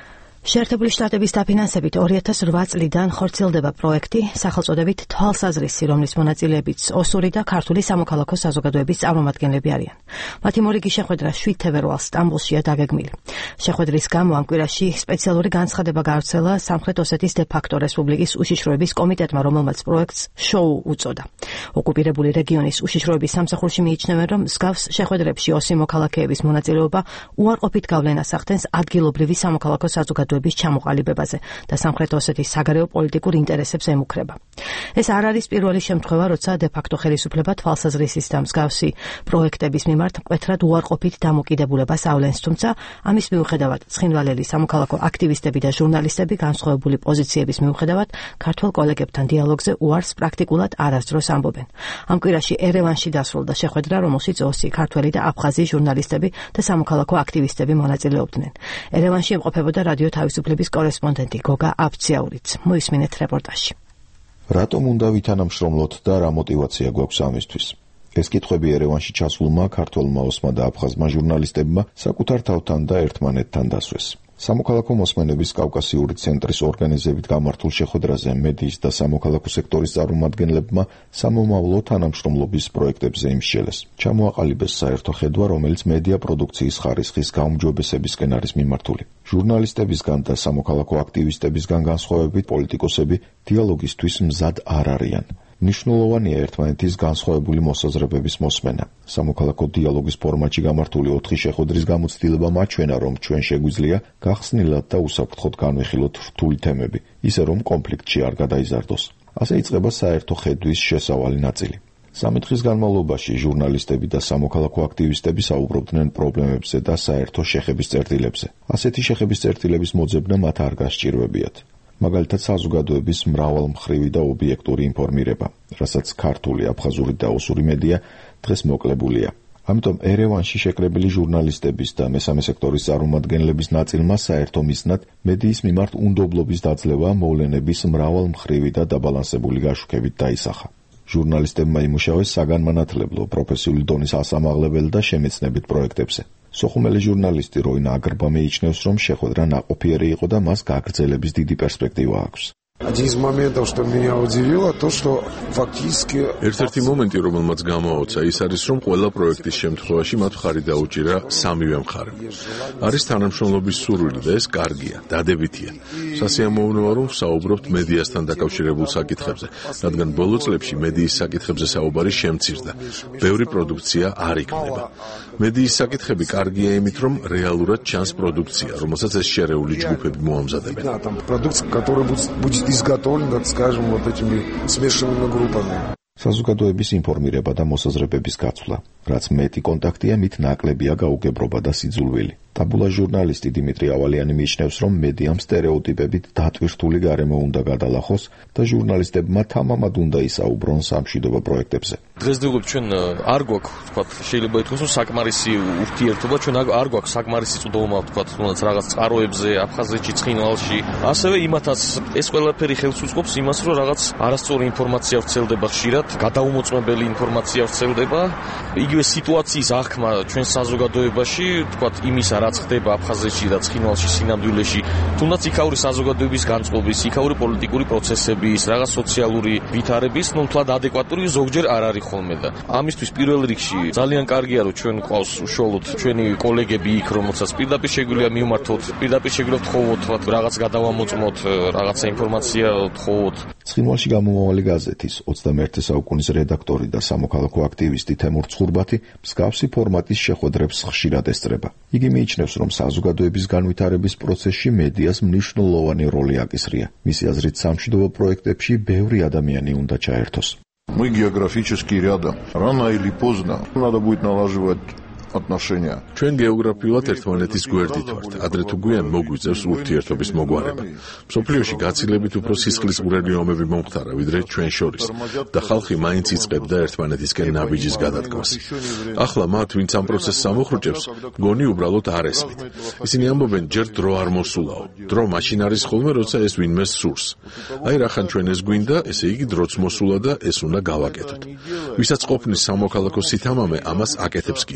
შეერთებული შტატების დაფინანსებით 2008 წლიდან ხორციელდება პროექტი სახელწოდებით თვალსაზრისი, რომლის მონაწილეებიც ოსური და ქართული სამოქალაქო საზოგადოების წარმომადგენლები არიან. მათი მორიგი შეხვედრა 7 თებერვალს სტამბოლშია დაგეგმილი. შეხვედრის გამო ამ კვირაში სპეციალური განცხადება გავრცელა სამხრეთ ოსეთის დე-ფაქტო რესპუბლიკის უშიშროების კომიტეტმა, რომელმაც პროექტს შოუ უწოდა. ოკუპირებული რეგიონის უშიშროების სამსახურში მიიჩნევენ, რომ მსგავს შეხვედრებში ოსი მოქალაქეების მონაწილეობა უარყოფით გავლენას ახდენს ადგილობრივი სამოქალაქო საზოგადოების ჩამოყალიბებაზე და სამხრეთ ოსეთის საგარეო პოლიტიკურ ინტერესებს ემუქრება. ეს არ არის პირველი შემთხვევა, როცა დე-ფაქტო ხელისუფლება თვალსაზრისის და მსგავსი პროექტების მიმართ მკვეთრად უარყოფით დამოკიდებულებას ავლენს, თუმცა ამის მიუხედავად ცხინვალელი სამოქალაქო აქტივისტები და ჟურნალისტები განსხვავებული პოზიციების მიუხედავად ქართველ კოლეგებთან დიალოგზე უარს პრაქტიკულად არასდროს ამბობენ. ამ კვირაში ერევანში დასრულდა შეხვედრა, რომელშიც ოსი, ქართველი და აფხაზი ჟურნალისტები და სამოქალაქო აქტივისტები მონაწილეობდნენ. ერევანში იმყოფებოდა რადიო თავისუფლების კორესპონდენტი გოგა აბციაურიც. მოისმინეთ რეპორტაჟი. რატომ უნდა ვითანამშრომლოთ და რა мотиваცია გვაქვს ამისთვის? ეს კითხვები ერევანში ჩასულმა ქართველმა ოსმა და აფხაზმა ჟურნალისტებმა საკუთარ თავთან და ერთმანეთთან დასვეს. სამოქალაქო მოსმენების კავკასიური ცენტრის ორგანიზებით გამართულ შეხვედრაზე მედიის და სამოქალაქო სექტორის წარმომადგენლებმა სამომავლო თანამშრომლობის პროექტებზე იმსჯელეს. ჩამოაყალიბეს საერთო ხედვა, რომელიც მედია პროდუქციის ხარისხის გაუმჯობესებისკენ არის მიმართული. ჟურნალისტებისგან და სამოქალაქო აქტივისტებისგან განსხვავებით პოლიტიკოსები დიალოგისთვის მზად არ არიან. მნიშვნელოვანია ერთმანეთის განსხვავებული მოსაზრებების მოსმენა. სამოქალაქო დიალოგის ფორმატში გამართული 4 შეხვედრის გამოცდილება მაჩვენა, რომ ჩვენ შეგვიძლია გახსნილად და უსაფრთხოდ განვიხილოთ რთული თემები, ისე რომ კონფლიქტში არ გადაიზარდოს. ასე იწყება საერთო ხედვის შესავალი ნაწილი. 3 დღის განმავლობაში ჟურნალისტები და სამოქალაქო აქტივისტები საუბრობდნენ პრობლემებზე და საერთო შეხების წერტილებზე. ასეთი შეხების წერტილების მოძებნა მათ არ გასჭირვებიათ. მაგალითად საზოგადოების მრავალმხრივი და ობიექტური ინფორმირება, რასაც ქართული, აფხაზური და ოსური მედია დღეს მოკლებულია. ამიტომ ერევანში შეკრებილი ჟურნალისტების და მესამე სექტორის წარმომადგენლების ნაწილმა საერთო მიზნად მედიის მიმართ უნდობლობის დაძლევა მოვლენების მრავალმხრივი და დაბალანსებული გაშუქებით დაისახა. ჟურნალისტებმა იმუშავეს საგანმანათლებლო, პროფესიული დონის ასამაღლებელ და შემეცნებით პროექტებზე. სოხუმელი ჟურნალისტი როინა აგრბა მიიჩნევს, რომ შეხვედრა ნაყოფიერი იყო და მას გაგრძელების დიდი პერსპექტივა აქვს. Один из моментов, что меня удивило, то, что фактически ერთ-ერთი მომენტი, რომელმაც გამაოცა, ის არის, რომ ყველა პროექტის შემთხვევაში მათ მხარი დაუჭირა სამივე მხარემ. არის თანამშრომლობის სურვილი და ეს კარგია, დადებითია. სასიამოვნოა, რომ ვსაუბრობთ მედიასთან დაკავშირებულ საკითხებზე, რადგან ბოლო წლებში მედიის საკითხებზე საუბარი შემცირდა. ბევრი პროდუქცია არ იქნება. მედიის საკითხები კარგია იმით, რომ რეალურად ჩანს პროდუქცია, რომელსაც ეს შერეული ჯგუფები მოამზადებენ. Продукция, которая будет изготовлен, так скажем, вот этими смешанными группами. საზოგადოების ინფორმირება და მოსაზრებების გაცვლა, რაც მეტი კონტაქტია, მით ნაკლებია გაუგებრობა და სიძულვილი. ტაბულა ჟურნალისტი დიმიტრი ავალიანი მიიჩნევს, რომ მედიამ სტერეოტიპებით დატვირთული გარემო უნდა გადალახოს და ჟურნალისტებმა თამამად უნდა ისაუბრონ სამშვიდობო პროექტებზე. დღესდღეობით ჩვენ არ გვაქვს, თქვათ, შეიძლება ითქვას, რომ საკმარისი ურთიერთობა, ჩვენ არ გვაქვს საკმარისი წვდომა, თქვათ, თუნდაც რაღაც წყაროებზე, აფხაზეთში, ცხინვალში. ასევე იმათაც ეს ყველაფერი ხელს უწყობს იმას, რომ რაღაც არასწორი ინფორმაცია ვრცელდება ხშირად, გადაუმოწმებელი ინფორმაცია ვრცელდება. იგივე სიტუაციის აღქმა ჩვენ საზოგადოებაში, თქვათ, იმისა რაც ხდება აფხაზეთში და ცხინვალში სინამდვილეში, თუნდაც იქაური საზოგადოების განწყობის, იქაური პოლიტიკური პროცესების, რაღაც სოციალური ვითარების, თლად ადეკვატური ზოგჯერ არ არის ხოლმე და ამისთვის პირველ რიგში ძალიან კარგია, რომ ჩვენ ყავს უშუალოდ ჩვენი კოლეგები იქ, რომელსაც პირდაპირ შეგვიძლია მივმართოთ, პირდაპირ შეგვიძლია თხოვოთ, რაღაც გადავამოწმოთ, რაღაცა ინფორმაცია თხოვოთ. ცხინვალში გამომავალი გაზეთის 21 საუკუნის რედაქტორი და სამოქალაქო აქტივისტი თემურ ცხურბათი მსგავსი ფორმატის შეხვედრებს ხშირად ესწრება. იგი მიიჩნევს, რომ საზოგადოების განვითარების პროცესში მედიას მნიშვნელოვანი როლი აკისრია. მისი აზრით, სამშვიდობო პროექტებში ბევრი ადამიანი უნდა ჩაერთოს. Мы географически рядом. Рано или поздно надо будет налаживать отношения. ჩვენ გეოგრაფიულად ერთმანეთის გვერდით ვართ. ადრე თუ გვიან მოგვიწევს ურთიერთობის მოგვარება. მსოფლიოში გაცილებით უფრო სისხლისმღვრელი ომები მომხდარა, ვიდრე ჩვენ შორის და ხალხი მაინც იწყებდა ერთმანეთისკენ ნაბიჯის გადადგმას. ახლა მათ, ვინც ამ პროცესს ამოხრუჭებს, გონი უბრალოდ არ ესმით. ისინი ამბობენ, ჯერ დრო არ მოსულაო. დრო მაშინ არის ხოლმე, როცა ეს ვინმე სურს. აი რახან ჩვენ ეს გვინდა, ესე იგი დროც მოსულა და ეს უნდა გავაკეთოთ. ვისაც ყოფნის სამოქალაქო სითამამე, ამას აკეთებს კიდეც.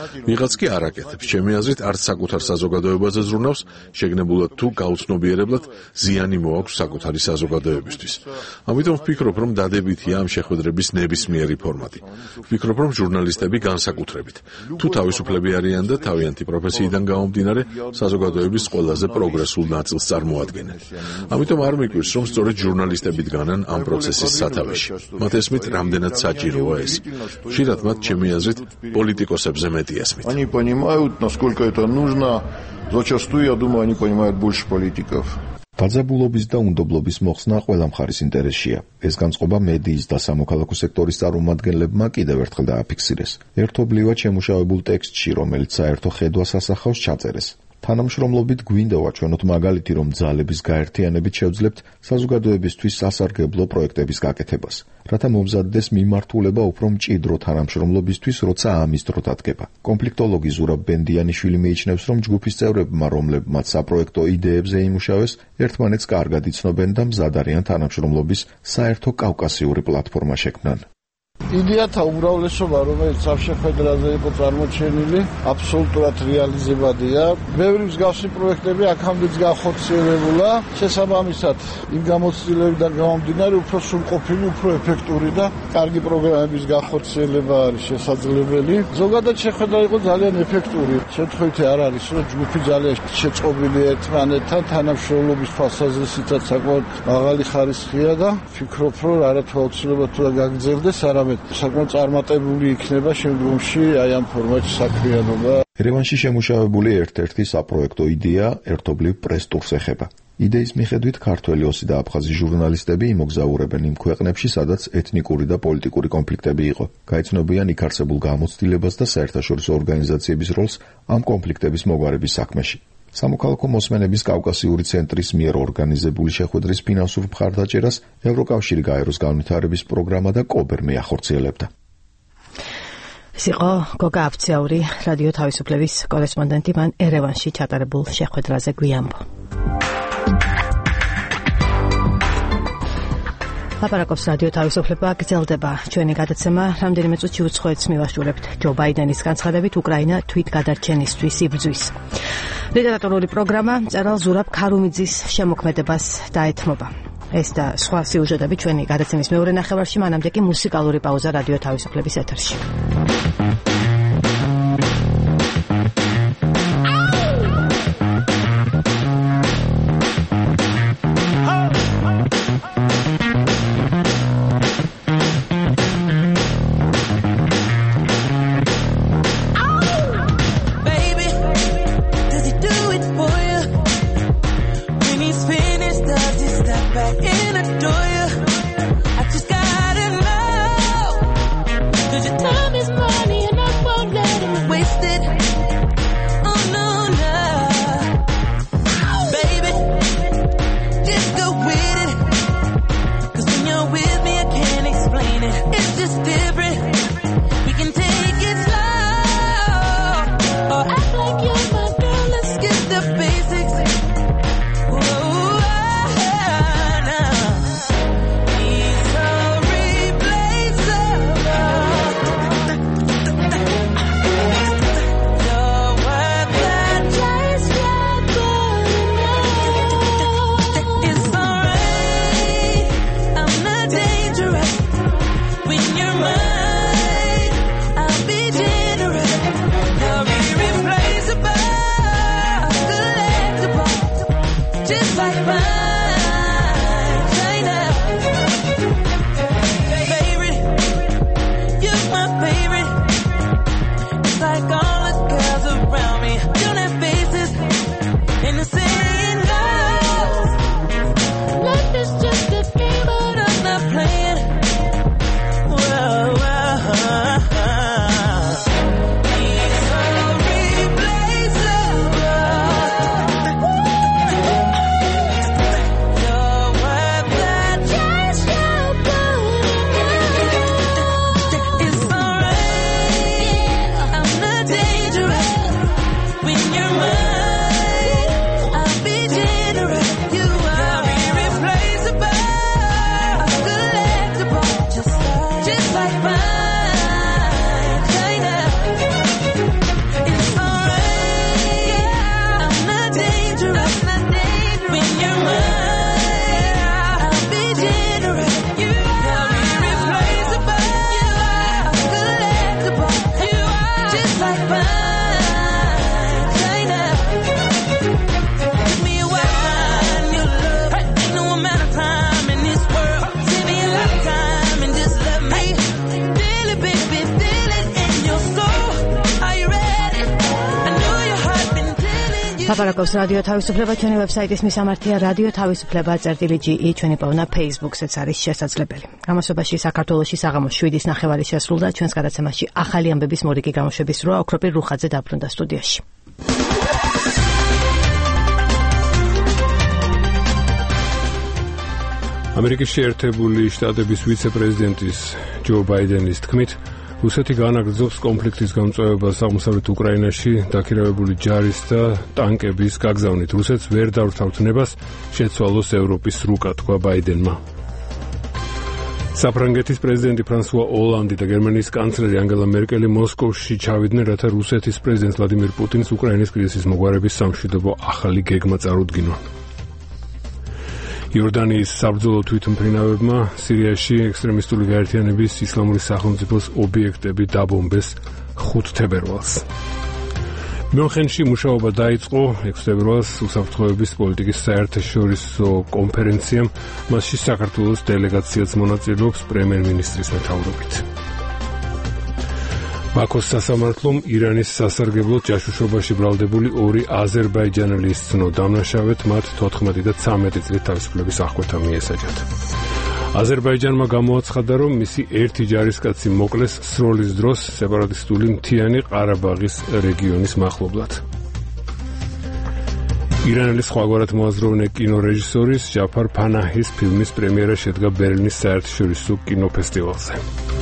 ვიღაც კი არ აკეთებს. ჩემი აზრით, არც საკუთარ საზოგადოებაზე ზრუნავს, შეგნებულად თუ გაუცნობიერებლად ზიანი მოაქვს საკუთარი საზოგადოებისთვის. ამიტომ ვფიქრობ, რომ დადებითია ამ შეხვედრების ნებისმიერი ფორმატი. ვფიქრობ, რომ ჟურნალისტები განსაკუთრებით, თუ თავისუფლები არიან და თავიანთი პროფესიიდან გამომდინარე, საზოგადოების ყველაზე პროგრესულ ნაწილს წარმოადგენენ. ამიტომ არ მიკვირს, რომ სწორედ ჟურნალისტები დგანან ამ პროცესის სათავეში. მათ ესმით, რამდენად საჭიროა ეს. ხშირად მათ, ჩემი აზრით, პოლიტიკოსებზე მეტი ესმით. Они понимают, насколько это нужно. Зачастую, я думаю, они понимают больше политиков. დაძაბულობის და უნდობლობის მოხსნა ყველა მხარის ინტერესშია. ეს განწყობა მედიის და სამოქალაქო სექტორის წარმომადგენლებმა კიდევ ერთხელ დააფიქსირეს. ერთობლივად შემუშავებულ ტექსტში, რომელიც საერთო ხედვას ასახავს, ჩაწერეს. თანამშრომლობით გვინდა ვაჩვენოთ მაგალითი, რომ ძალების გაერთიანებით შევძლებთ საზოგადოებისთვის სასარგებლო პროექტების გაკეთებას, რათა მომზადდეს მიმართულება უფრო მჭიდრო თანამშრომლობისთვის, როცა ამის დრო დადგება. კონფლიქტოლოგი ზურაბ ბენდიანიშვილი მიიჩნევს, რომ ჯგუფის წევრებმა, რომლებმაც საპროექტო იდეებზე იმუშავეს, ერთმანეთს კარგად იცნობენ და მზად არიან თანამშრომლობის საერთო კავკასიური პლატფორმა შექმნან. იდეათა უმრავლესობა, რომელიც ამ შეხვედრაზე იყო წარმოჩენილი, აბსოლუტურად რეალიზებადია. ბევრი მსგავსი პროექტები აქამდეც განხორციელებულა. შესაბამისად, იმ გამოცდილებიდან გამომდინარე, უფრო სრულყოფილი, უფრო ეფექტური და კარგი პროგრამების განხორციელება არის შესაძლებელი. ზოგადად შეხვედრა იყო ძალიან ეფექტური. შემთხვევით არ არის, რომ ჯგუფი ძალიან შეწყობილია ერთმანეთთან, თანამშრომლობის თვალსაზრისითაც საკმაოდ მაღალი ხარისხია და ვფიქრობ, რომ არათუ აუცილებლად თუ გაგრძელდეს, არამედ საკმაოდ წარმატებული იქნება შემდგომში აი ამ ფორმატში საქმიანობა. ერევანში შემუშავებული ერთ-ერთი საპროექტო იდეა ერთობლივ პრეს-ტურს ეხება. იდეის მიხედვით ქართველი ოსი და აფხაზი ჟურნალისტები იმოგზაურებენ იმ ქვეყნებში, სადაც ეთნიკური და პოლიტიკური კონფლიქტები იყო. გაიცნობიან იქ არსებულ გამოცდილებას და საერთაშორისო ორგანიზაციების როლს ამ კონფლიქტების მოგვარების საქმეში. სამოქალაქო მოსმენების კავკასიური ცენტრის მიერ ორგანიზებული შეხვედრის ფინანსურ მხარდაჭერას ევროკავშირი გაეროს განვითარების პროგრამა და კობერმე ახორციელებდა. ეს იყო გოგა აფციაური, რადიო თავისუფლების კორესპონდენტი, მან ერევანში ჩატარებულ შეხვედრაზე გვიამბო. ლაპარაკობს რადიო თავისუფლება, გრძელდება ჩვენი გადაცემა. რამდენიმე წუთში უცხოეთს მივასრულებთ ჯო ბაიდენის განცხადებით უკრაინა თვითგადარჩენისთვის იბრძვის. ლიტერატურული პროგრამა მწერალ ზურაბ ქარუმიძის შემოქმედებას დაეთმობა. ეს და სხვა სიუჟეტები ჩვენი გადაცემის მეორე ნახევარში, მანამდე კი მუსიკალური პაუზა რადიო თავისუფლების ეთერში. ლაპარაკობს რადიო თავისუფლება, ჩვენი ვებსაიტის მისამართია რადიო თავისუფლება.ge, ჩვენი პოვნა Facebook-საც არის შესაძლებელი. გამოსობაში საქართველოში საღამოს 7-ის ნახევარი შესრულდა, ჩვენს გადაცემაში ახალი ამბების მორიგი გამოშვების რვა ოქროპირ რუხაძე დაბრუნდა სტუდიაში. ამერიკის შეერთებული შტატების ვიცე-პრეზიდენტის ჯო ბაიდენის თქმით, რუსეთი განაგრძობს კონფლიქტის გამწვევებას აღმოსავლეთ უკრაინაში დაქირავებული ჯარის და ტანკების გაგზავნით. რუსეთს ვერ დავრთავთ ნებას შეცვალოს ევროპის რუკა, თქვა ბაიდენმა. საფრანგეთის პრეზიდენტი ფრანსუა ოლანდი და გერმანიის კანცლერი ანგელა მერკელი მოსკოვში ჩავიდნენ, რათა რუსეთის პრეზიდენტ ვლადიმირ პუტინს უკრაინის კრიზისის მოგვარების სამშვიდობო ახალი გეგმა წარუდგინონ. იორდანიის საბრძოლო თვითმფრინავებმა სირიაში ექსტრემისტული გაერთიანების ისლამური სახელმწიფოს ობიექტები დაბომბეს 5 თებერვალს. მიუნხენში მუშაობა დაიწყო 6 თებერვალს უსაფრთხოების პოლიტიკის საერთაშორისო კონფერენციამ, მასში საქართველოს დელეგაციაც მონაწილეობს პრემიერ-მინისტრის მეთაურობით. ბაქოს სასამართლომ ირანის სასარგებლოდ ჯაშუშობაში ბრალდებული 2 აზერბაიჯანელი ისცნო დამნაშავედ, მათ 14 და 13 წლით თავისუფლების აღკვეთა მიესაჯათ. აზერბაიჯანმა გამოაცხადა, რომ მისი ერთი ჯარისკაცი მოკლეს სროლის დროს სეპარატისტული მთიანი ყარაბაღის რეგიონის მახლობლად. ირანელი სხვაგვარად მოაზროვნე კინორეჟისორის ჯაფარ ფანაჰის ფილმის პრემიერა შედგა ბერლინის საერთაშორისო კინოფესტივალზე.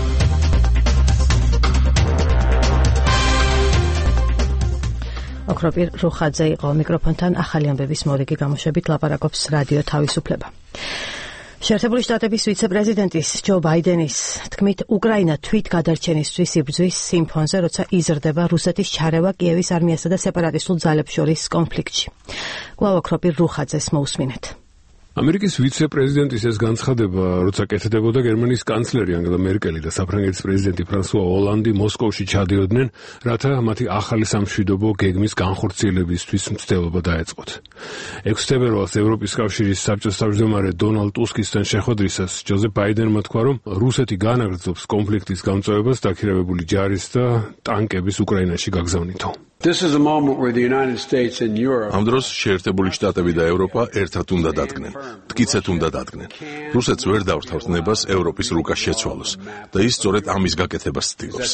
ოქროპირ რუხაძე იყო მიკროფონთან, ახალი ამბების მორიგი გამოშვებით ლაპარაკობს რადიო თავისუფლება. შეერთებული შტატების ვიცე-პრეზიდენტის ჯო ბაიდენის თქმით, უკრაინა თვით გადარჩენისთვის იბრძვის სიმფონზე, როცა იზრდება რუსეთის ჩარევა კიევის არმიასა და სეპარატისტულ ძალებს შორის კონფლიქტში. კვლავ ოქროპირ რუხაძეს მოусმინეთ. ამერიკის ვიცე-პრეზიდენტის ეს განცხადება, როცა კეთდებოდა გერმანიის კანცლერი ანგელა მერკელი და საფრანგეთის პრეზიდენტი ფრანსუა ოლანდი მოსკოვში ჩადიოდნენ, რათა მათი ახალი სამშვიდობო გეგმის განხორციელებისთვის მცდელობა დაეწყოთ. 6 თებერვალს ევროპის კავშირის საბჭოს თავმჯდომარე დონალდ ტუსკისთან შეხვედრისას ჯოზეფ ბაიდენმა თქვა, რომ რუსეთი განაგრძობს კონფლიქტის გამწვევებას დაქირავებული ჯარის და ტანკების უკრაინაში გაგზავნითო. ამ დროს შეერთებული შტატები და ევროპა ერთად უნდა დადგნენ, მტკიცედ უნდა დადგნენ. რუსეთს ვერ დავრთავთ ნებას ევროპის რუკას შეცვალოს და ის სწორედ ამის გაკეთებას ცდილობს.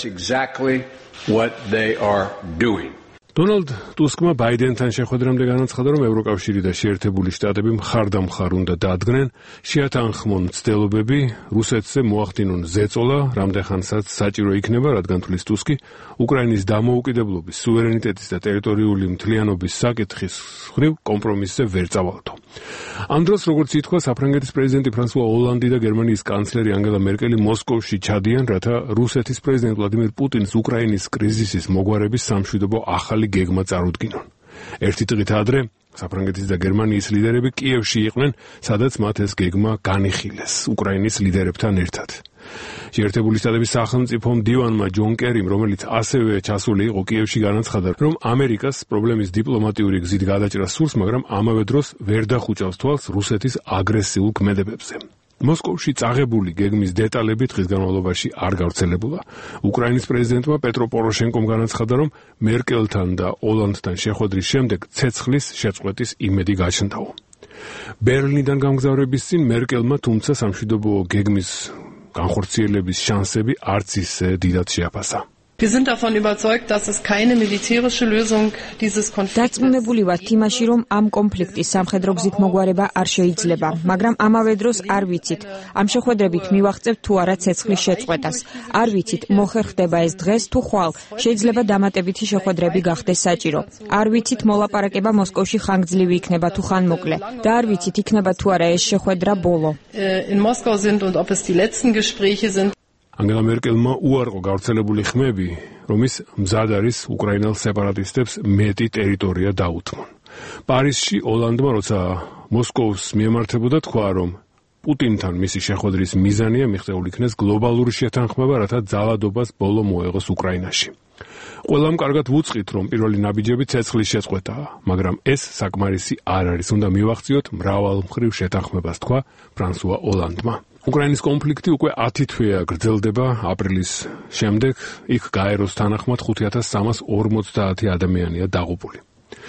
დონალდ ტუსკმა ბაიდენთან შეხვედრამდე განაცხადა, რომ ევროკავშირი და შეერთებული შტატები მხარდამხარ უნდა დადგნენ, შეათანხმონ მცდელობები, რუსეთზე მოახდინონ ზეწოლა, რამდენხანსაც საჭირო იქნება, რადგან თვლის ტუსკი, უკრაინის დამოუკიდებლობის, სუვერენიტეტის და ტერიტორიული მთლიანობის საკითხის მხრივ კომპრომისზე ვერ წავალთო. ამ დროს, როგორც ითქვა, საფრანგეთის პრეზიდენტი ფრანსუა ოლანდი და გერმანიის კანცლერი ანგელა მერკელი მოსკოვში ჩადიან, რათა რუსეთის პრეზიდენტ ვლადიმირ პუტინს უკრაინის კრიზისის მოგვარების სამშვიდობო ახალი გეგმა წარუდგინონ. ერთი დღით ადრე საფრანგეთის და გერმანიის ლიდერები კიევში იყვნენ, სადაც მათ ეს გეგმა განიხილეს უკრაინის ლიდერებთან ერთად. შეერთებული შტატების სახელმწიფო მდივანმა ჯონ კერიმ, რომელიც ასევე ჩასული იყო კიევში, განაცხადა, რომ ამერიკას პრობლემის დიპლომატიური გზით გადაჭრა სურს, მაგრამ ამავე დროს ვერ დახუჭავს თვალს რუსეთის აგრესიულ ქმედებებზე. მოსკოვში წაღებული გეგმის დეტალები დღის განმავლობაში არ გავრცელებულა. უკრაინის პრეზიდენტმა პეტრო პოროშენკომ განაცხადა, რომ მერკელთან და ოლანდთან შეხვედრის შემდეგ ცეცხლის შეწყვეტის იმედი გაჩნდაო. ბერლინიდან გამგზავრების წინ მერკელმა თუმცა სამშვიდობო გეგმის განხორციელების შანსები არც ისე დიდად შეაფასა. Wir sind davon überzeugt, dass es keine militärische Lösung dieses Konflikts. დარწმუნებული ვართ იმაში, რომ ამ კონფლიქტის სამხედრო გზით მოგვარება არ შეიძლება, მაგრამ ამავე დროს არ ვიცით, ამ შეხვედრებით მივახცევთ თუ არა ცეცხლის შეწყვეტას. არ ვიცით, მოხერხდება ეს დღეს თუ ხვალ, შეიძლება დამატებითი შეხვედრები გახდეს საჭირო. არ ვიცით, მოლაპარაკება მოსკოვში ხანგრძლივი იქნება თუ ხანმოკლე და არ ვიცით, იქნება თუ არა ეს შეხვედრა ბოლო. In Moskau sind und ob es die letzten Gespräche sind. ანგელა მერკელმა უარყო გავრცელებული ხმები, რომ ის მზად არის უკრაინელ სეპარატისტებს მეტი ტერიტორია დაუთმონ. პარიზში ოლანდმა, როცა მოსკოვს მიემართებოდა, თქვა, რომ პუტინთან მისი შეხვედრის მიზანია მიღწეული იქნეს გლობალური შეთანხმება, რათა ძალადობას ბოლო მოეღოს უკრაინაში. ყველამ კარგად ვუწყით, რომ პირველი ნაბიჯები ცეცხლის შეწყვეტაა, მაგრამ ეს საკმარისი არ არის, უნდა მივახციოთ მრავალმხრივ შეთანხმებას, თქვა ფრანსუა ოლანდმა. უკრაინის კონფლიქტი უკვე 10 თვეა გრძელდება. აპრილის შემდეგ იქ გაეროს თანახმად 5350 ადამიანია დაღუპული.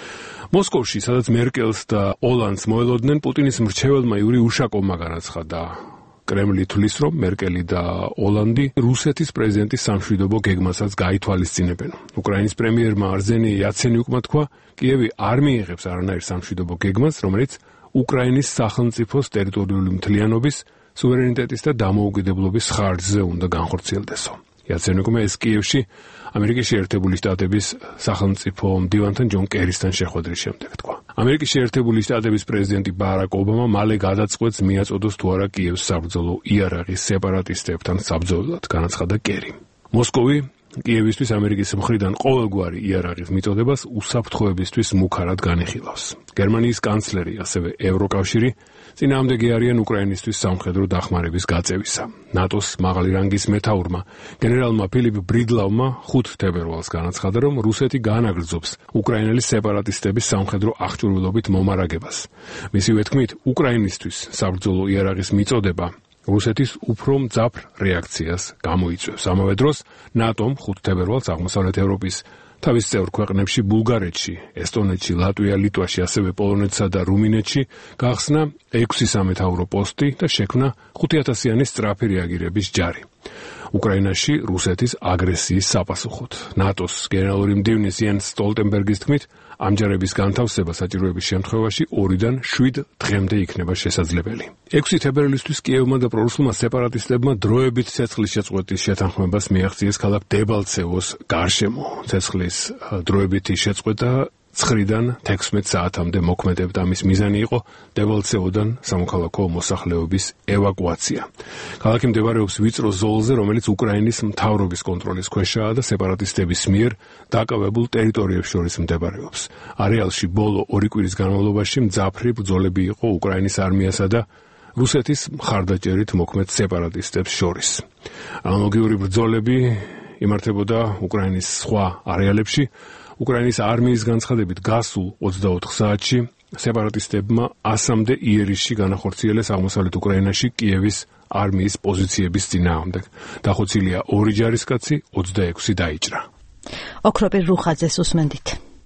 მოსკოვში, სადაც მერკელს და ოლანდს მოელოდნენ, პუტინის მრჩეველმა იური უშაკოვმა განაცხადა. კრემლი თვლის, რომ მერკელი და ოლანდი რუსეთის პრეზიდენტის სამშვიდობო გეგმასაც გაითვალისწინებენ. უკრაინის პრემიერმა არზენი იაცენიუკმა თქვა, კიევი არ მიიღებს არანაირ სამშვიდობო გეგმას, რომელიც უკრაინის სახელმწიფოს ტერიტორიული მთლიანობის, სუვერენიტეტის და დამოუკიდებლობის ხარჯზე უნდა განხორციელდესო. იაცენიუკმა ეს კიევში ამერიკის შეერთებული შტატების სახელმწიფო მდივანთან ჯონ კერისთან შეხვედრის შემდეგ თქვა. ამერიკის შეერთებული შტატების პრეზიდენტი ბარაკ ობამა მალე გადაწყვეტს მიაწოდოს თუ არა კიევს საბრძოლო იარაღის სეპარატისტებთან საბრძოლოდ, განაცხადა კერი. მოსკოვი კიევისთვის ამერიკის მხრიდან ყოველგვარი იარაღის მიწოდებას უსაფრთხოებისთვის მუქარად განიხილავს. გერმანიის კანცლერი, ასევე ევროკავშირი წინააღმდეგი არიან უკრაინისთვის სამხედრო დახმარების გაწევისა. ნატოს მაღალი რანგის მეთაურმა გენერალმა ფილიპ ბრიდლავმა 5 თებერვალს განაცხადა, რომ რუსეთი განაგრძობს უკრაინელი სეპარატისტების სამხედრო აღჭურვილობით მომარაგებას. მისივე თქმით, უკრაინისთვის საბრძოლო იარაღის მიწოდება რუსეთის უფრო მძაფრ რეაქციას გამოიწვევს. ამავე დროს ნატომ 5 თებერვალს აღმოსავლეთ ევროპის თავის წევრ ქვეყნებში ბულგარეთში, ესტონეთში, ლატვია, ლიტვაში, ასევე პოლონეთსა და რუმინეთში გახსნა 6 სამეთაურო პოსტი და შექმნა 5000-იანი სწრაფი რეაგირების ჯარი. უკრაინაში რუსეთის აგრესიის sapasუხოდ. ნატოს გენერალური მდივნის იენს სტოლტენბერგის თქმით, ამჯერების განთავსება საჭიროების შემთხვევაში 2-დან 7 დღემდე იქნება შესაძლებელი. 6 თებერვალისთვის კიევმა და პრორუსულმა სეპარატისტებმა დროებით ცეცხლის შეწყვეტის შეთანხმებას მიაღწიეს ქალაქ დებალცევოს გარშემო. ცეცხლის დროებითი შეწყვეტა 9-დან 16 საათამდე მოქმედებდა. ამის მიზანი იყო დებალცევოდან სამოქალაქო მოსახლეობის ევაკუაცია. ქალაქი მდებარეობს ვიწრო ზოლზე, რომელიც უკრაინის მთავრობის კონტროლის ქვეშაა და სეპარატისტების მიერ დაკავებულ ტერიტორიებს შორის მდებარეობს. არეალში ბოლო 2 კვირის განმავლობაში მძაფრი ბრძოლები იყო უკრაინის არმიასა და რუსეთის მხარდაჭერით მოქმედ სეპარატისტებს შორის. ანალოგიური ბრძოლები იმართებოდა უკრაინის სხვა არეალებში. უკრაინის არმიის განცხადებით გასულ 24 საათში სეპარატისტებმა 100-მდე იერიში განახორციელეს აღმოსავლეთ უკრაინაში კიევის არმიის პოზიციების წინააღმდეგ. დახოცილია 2 ჯარისკაცი, 26 დაიჭრა. ოქროპირ რუხაძეს უსმენდით.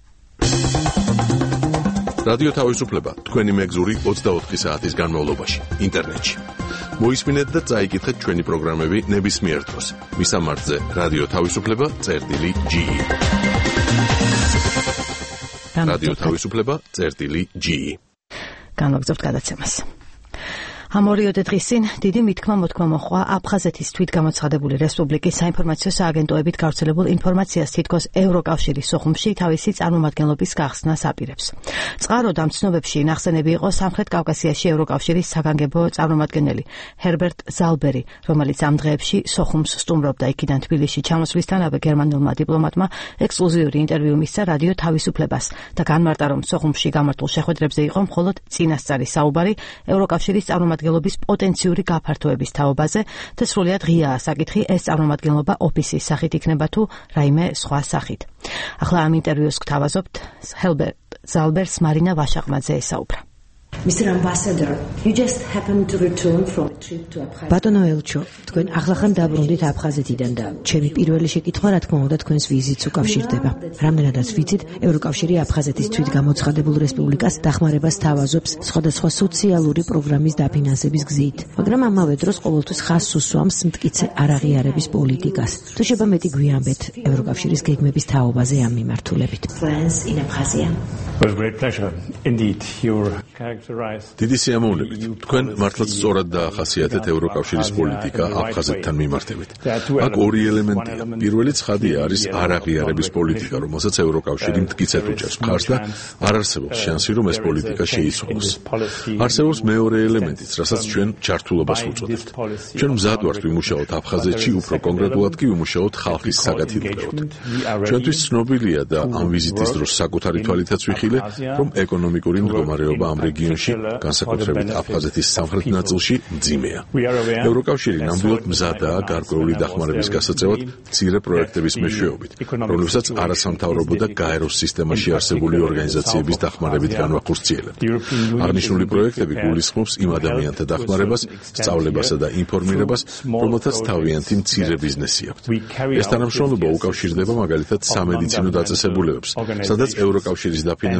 რადიო თავისუფლება თქვენი მეგზური 24 საათის განმავლობაში ინტერნეტში. მოისმინეთ და წაიკითხეთ ჩვენი პროგრამები ნებისმიერ დროს. მისამართზე რადიო თავისუფლება.ge რადიო თავისუფლება.ge განვაგრძობთ გადაცემას. ამ 2 დღის წინ დიდი მითქმა-მოთქმა მოხდა აფხაზეთის თვითგამოცხადებული რესპუბლიკის საინფორმაციო სააგენტოებით გავრცელებულ ინფორმაციას თითქოს ევროკავშირის სოხუმში თავისი წარმომადგენლობის გახსნას აპირებს. წყარო და მცნობებში ნახსენები იყო სამხრეთ კავკასიაში ევროკავშირის საგანგებო წარმომადგენელი ჰერბერტ ზალბერი, რომელიც ამ დღეებში სოხუმს სტუმრობდა. იქიდან თბილისში ჩამოსვლისთანავე გერმანულმა დიპლომატმა ექსკლუზიური ინტერვიუ მისცა რადიო თავისუფლებას და განმარტა, რომ სოხუმში გამართულ შეხვედრებზე იყო მხოლოდ წინასწარი საუბარი ევროკავშირის წარმომადგენლობის პოტენციური გაფართოების თაობაზე და სრულიად ღიაა საკითხი, ეს წარმომადგენლობა ოფისის სახით იქნება თუ რაიმე სხვა სახით. ახლა ამ ინტერვიუს გთავაზობთ ჰერბერტ ზალბერს მარინა ვაშაყმაძე ესაუბრა. Mr. Ambassador, you just happened to return from a trip to Abkhazia. ბატონო ელჩო, თქვენ ახლახან დაბრუნდით აფხაზეთიდან და ჩემი პირველი შეკითხვა რა თქმა უნდა თქვენს ვიზიტს უკავშირდება. რამდენადაც ვიცით, ევროკავშირი აფხაზეთის თვითგამოცხადებულ რესპუბლიკას დახმარებას თავაზობს სხვადასხვა სოციალური პროგრამის დაფინანსების გზით, მაგრამ ამავე დროს ყოველთვის ხაზს უსვამს მტკიცე არაღიარების პოლიტიკას. თუ შეიძლება მეტი გვიამბეთ ევროკავშირის გეგმების თაობაზე ამ მიმართულებით. Friends in Abkhazia. With great pleasure indeed your დიდი სიამოვნებით. თქვენ მართლაც სწორად დაახასიათეთ ევროკავშირის პოლიტიკა აფხაზეთთან მიმართებით. აქ 2 ელემენტია. პირველი ცხადია არის არაღიარების პოლიტიკა, რომელსაც ევროკავშირი მტკიცედ უჭერს მხარს და არ არსებობს შანსი, რომ ეს პოლიტიკა შეიცვალოს. არსებობს მეორე ელემენტიც, რასაც ჩვენ ჩართულობას ვუწოდებთ. ჩვენ მზად ვართ ვიმუშაოთ აფხაზეთში, უფრო კონკრეტულად კი ვიმუშაოთ ხალხის საგათილებლად. ჩვენთვის ცნობილია და ამ ვიზიტის დროს საკუთარი თვალითაც ვიხილე, რომ ეკონომიკური მდგომარეობა ამ რეგიონში, განსაკუთრებით აფხაზეთის სამხრეთ ნაწილში, მძიმეა. ევროკავშირი ნამდვილად მზადაა გარკვეული დახმარების გასაწევად მცირე პროექტების მეშვეობით, რომლებსაც არასამთავრობო და გაეროს სისტემაში არსებული ორგანიზაციების დახმარებით განვახორციელებთ. აღნიშნული პროექტები გულისხმობს იმ ადამიანთა დახმარებას, სწავლებასა და ინფორმირებას, რომელთაც თავიანთი მცირე ბიზნესი აქვთ. ეს თანამშრომლობა უკავშირდება მაგალითად სამედიცინო დაწესებულებებს, სადაც ევროკავშირის დაფინანსება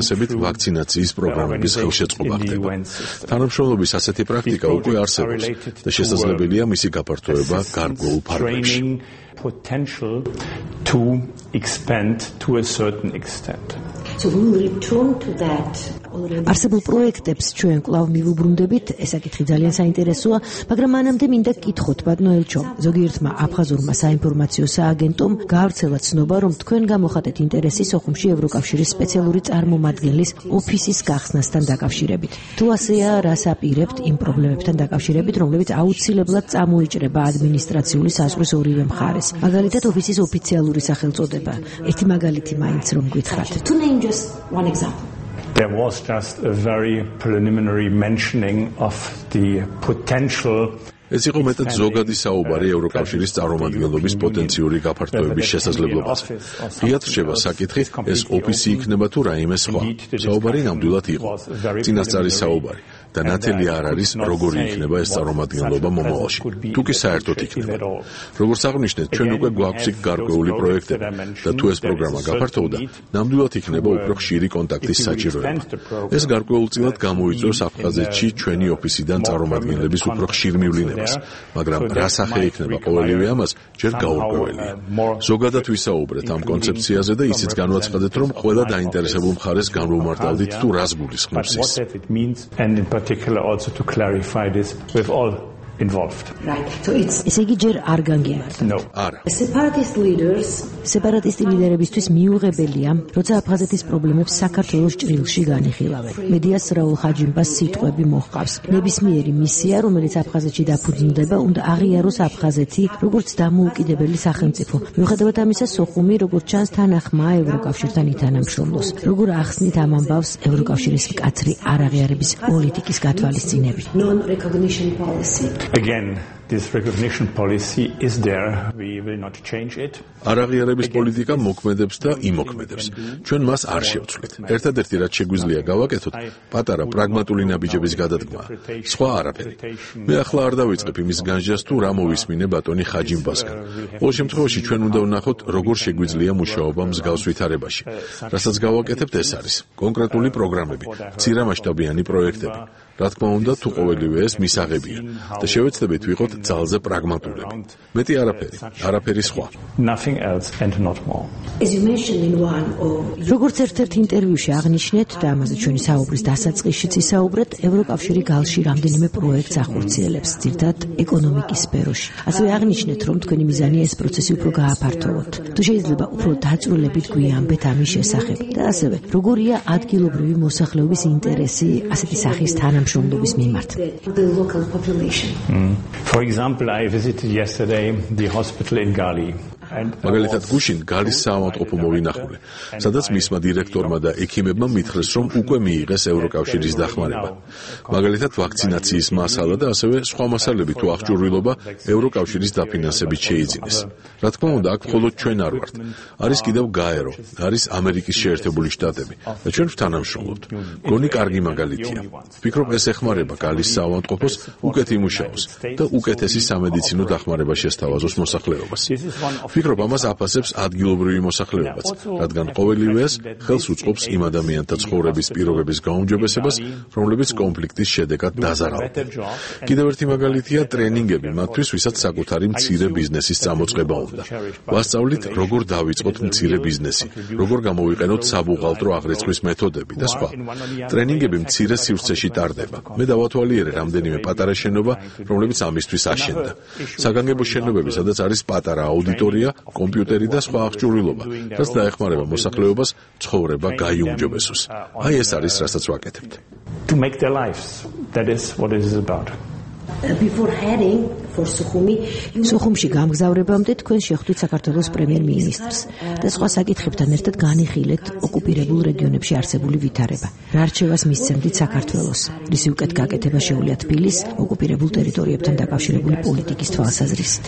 დაფინანსებით ვაქცინაციის პროგრამების ხელშეწყობა ხდება. თანამშრომლობის ასეთი პრაქტიკა უკვე არსებობს და შესაძლებელია მისი გაფართოება გარკვეულ ფარგლებში. Potential to expand to a certain extent. So we will return to that. არსებულ პროექტებს ჩვენ კვლავ მივუბრუნდებით, ეს საკითხი ძალიან საინტერესოა, მაგრამ მანამდე მინდა გკითხოთ ბატონო ელჩო, ზოგიერთმა აფხაზურმა საინფორმაციო სააგენტომ გაავრცელა ცნობა, რომ თქვენ გამოხატეთ ინტერესი სოხუმში ევროკავშირის სპეციალური წარმომადგენლის ოფისის გახსნასთან დაკავშირებით. თუ ასეა, რას აპირებთ იმ პრობლემებთან დაკავშირებით, რომლებიც აუცილებლად წამოიჭრება ადმინისტრაციული საზღვრის ორივე მხარეს? მაგალითად, ოფისის ოფიციალური სახელწოდება. ერთი მაგალითი მაინც რომ გითხრათ. To name just one example. There was just a very preliminary mentioning of the potential. ეს იყო მეტად ზოგადი საუბარი ევროკავშირის წარმომადგენლობის პოტენციური გაფართოების შესაძლებლობაზე. ღიად რჩება საკითხი, ეს ოფისი იქნება თუ რაიმე სხვა. საუბარი ნამდვილად იყო. წინასწარი საუბარი. და ნათელი არ არის, როგორი იქნება ეს წარმომადგენლობა მომავალში. თუ კი საერთოდ იქნება. როგორც აღნიშნეთ, ჩვენ უკვე გვაქვს იქ გარკვეული პროექტები და თუ ეს პროგრამა გაფართოვდა, ნამდვილად იქნება უფრო ხშირი კონტაქტის საჭიროება. ეს გარკვეულწილად გამოიწვევს აფხაზეთში ჩვენი ოფისიდან წარმომადგენლების უფრო ხშირ მივლინებას, მაგრამ რა სახე იქნება ყოველივე ამას ჯერ გაურკვეველია. ზოგადად ვისაუბრეთ ამ კონცეფციაზე და ისიც განვაცხადეთ, რომ ყველა დაინტერესებულ მხარეს განვუმარტავდით თუ რას გულისხმობს ის. Particular also to clarify this with all involved. Right. So it's ესე იგი ჯერ არ განგიმართ. No. არა. Separatist leaders სეპარატისტი ლიდერებისთვის მიუღებელია, როცა აფხაზეთის პრობლემებს საქართველოს ჭრილში განიხილავენ. მედიას რაულ ხაჯიმბას სიტყვები მოჰყავს. ნებისმიერი მისია, რომელიც აფხაზეთში დაფუძნდება, უნდა აღიაროს აფხაზეთი როგორც დამოუკიდებელი სახელმწიფო. მიუხედავად ამისა, სოხუმი, როგორც ჩანს, თან ახმაა ევროკავშირთან ითანამშრომლოს. როგორ ახსნით ამ ამბავს ევროკავშირის მკაცრი არაღიარების პოლიტიკის გათვალისწინებით? non-recognition policy. Again, this recognition policy is there. We will not change it. არაღიარების პოლიტიკა მოქმედებს და იმოქმედებს. ჩვენ მას არ შევცვლით. ერთადერთი რაც შეგვიძლია გავაკეთოთ, პატარა პრაგმატული ნაბიჯების გადადგმა. სხვა არაფერი. მე ახლა არ დავიწყებ იმის განსჯას თუ რა მოვისმინე ბატონი ხაჯიმბასგან. ყოველ შემთხვევაში ჩვენ უნდა ვნახოთ, როგორ შეგვიძლია მუშაობა მსგავს ვითარებაში. რასაც გავაკეთებთ, ეს არის კონკრეტული პროგრამები, მცირემასშტაბიანი პროექტები. რა თქმა უნდა, თუ ყოველივე ეს მისაღებია და შევეცდებით ვიყოთ ძალზე პრაგმატულები. მეტი არაფერი სხვა. Nothing else and not more. As you mentioned in one or როგორც ერთ-ერთ ინტერვიუში აღნიშნეთ და ამაზე ჩვენი საუბრის დასაწყისშიც ისაუბრეთ, ევროკავშირი გალში რამდენიმე პროექტს ახორციელებს, ძირითადად ეკონომიკის სფეროში. ასევე აღნიშნეთ, რომ თქვენი მიზანია ეს პროცესი უფრო გააფართოვოთ. თუ შეიძლება უფრო დაწვრილებით გვიამბეთ ამის შესახებ და ასევე როგორია ადგილობრივი მოსახლეობის ინტერესი ასეთი სახის თანამშრომლობის მიმართ. the local population. For example, I visited yesterday the hospital in Gali. მაგალითად გუშინ გალის საავადმყოფო მოვინახულე, სადაც მისმა დირექტორმა და ექიმებმა მითხრეს, რომ უკვე მიიღეს ევროკავშირის დახმარება. მაგალითად ვაქცინაციის მასალა და ასევე სხვა მასალები თუ აღჭურვილობა ევროკავშირის დაფინანსებით შეიძინეს. რა თქმა უნდა, აქ მხოლოდ ჩვენ არ ვართ. არის კიდევ გაერო, არის ამერიკის შეერთებული შტატები და ჩვენ ვთანამშრომლობთ. გონი კარგი მაგალითია. ვფიქრობ, ეს ეხმარება გალის საავადმყოფოს უკეთ იმუშაოს და უკეთესი სამედიცინო დახმარება შესთავაზოს მოსახლეობას. ვფიქრობ, ამას აფასებს ადგილობრივი მოსახლეობაც, რადგან ყოველივე ეს ხელს უწყობს იმ ადამიანთა ცხოვრების პირობების გაუმჯობესებას, რომლებიც კონფლიქტის შედეგად დაზარალდნენ. კიდევ ერთი მაგალითია ტრენინგები მათთვის, ვისაც საკუთარი მცირე ბიზნესის წამოწყება უნდა. ვასწავლით, როგორ დავიწყოთ მცირე ბიზნესი, როგორ გამოვიყენოთ საბუღალტრო აღრიცხვის მეთოდები და სხვა. ტრენინგები მცირე სივრცეში ტარდება. მე დავათვალიერე რამდენიმე პატარა შენობა, რომლებიც ამისთვის აშენდა. საგანგებო შენობები, სადაც არის პატარა აუდიტორია, კომპიუტერი და სხვა აღჭურვილობა, რაც დაეხმარება მოსახლეობას ცხოვრება გაიუმჯობესოს. აი ეს არის, რასაც ვაკეთებთ. To make their lives. That is what it is about. Before heading for Sukhumi, სოხუმში გამგზავრებამდე თქვენ შეხვდით საქართველოს პრემიერ-მინისტრს და სხვა საკითხებთან ერთად განიხილეთ ოკუპირებულ რეგიონებში არსებული ვითარება. რა რჩევას მისცემდით საქართველოს? რისი უკეთ გაკეთება შეუძლია თბილის ოკუპირებულ ტერიტორიებთან დაკავშირებული პოლიტიკის თვალსაზრისით?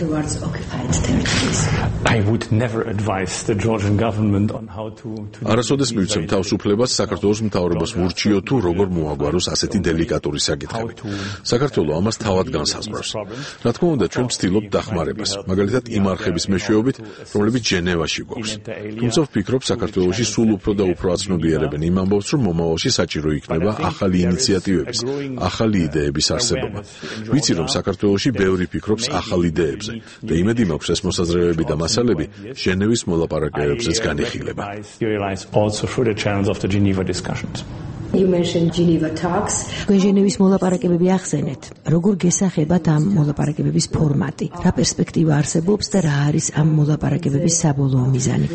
I would never advise the Georgian government on how to არასოდეს მივცემ თავისუფლებას საქართველოს მთავრობას ვურჩიო თუ როგორ მოაგვაროს ასეთი დელიკატური საკითხები. საქართველო ამას თავად განსაზღვრავს. რა თქმა უნდა, ჩვენ ვცდილობთ დახმარებას, მაგალითად იმ არხების მეშვეობით, რომლებიც ჟენევაში გვაქვს. თუმცა ვფიქრობ, საქართველოში სულ უფრო და უფრო აცნობიერებენ იმ ამბავს, რომ მომავალში საჭირო იქნება ახალი ინიციატივების, ახალი იდეების არსებობა. ვიცი, რომ საქართველოში ბევრი ფიქრობს ახალ იდეებზე და იმედი მაქვს, ეს მოსაზრებები და მასალები ჟენევის მოლაპარაკებებზეც განიხილება. You mentioned Geneva talks. ჟენევის მოლაპარაკებები ახსენეთ. როგორ გესახებათ ამ მოლაპარაკებების ფორმატი? რა პერსპექტივა არსებობს და რა არის ამ მოლაპარაკებების საბოლოო მიზანი?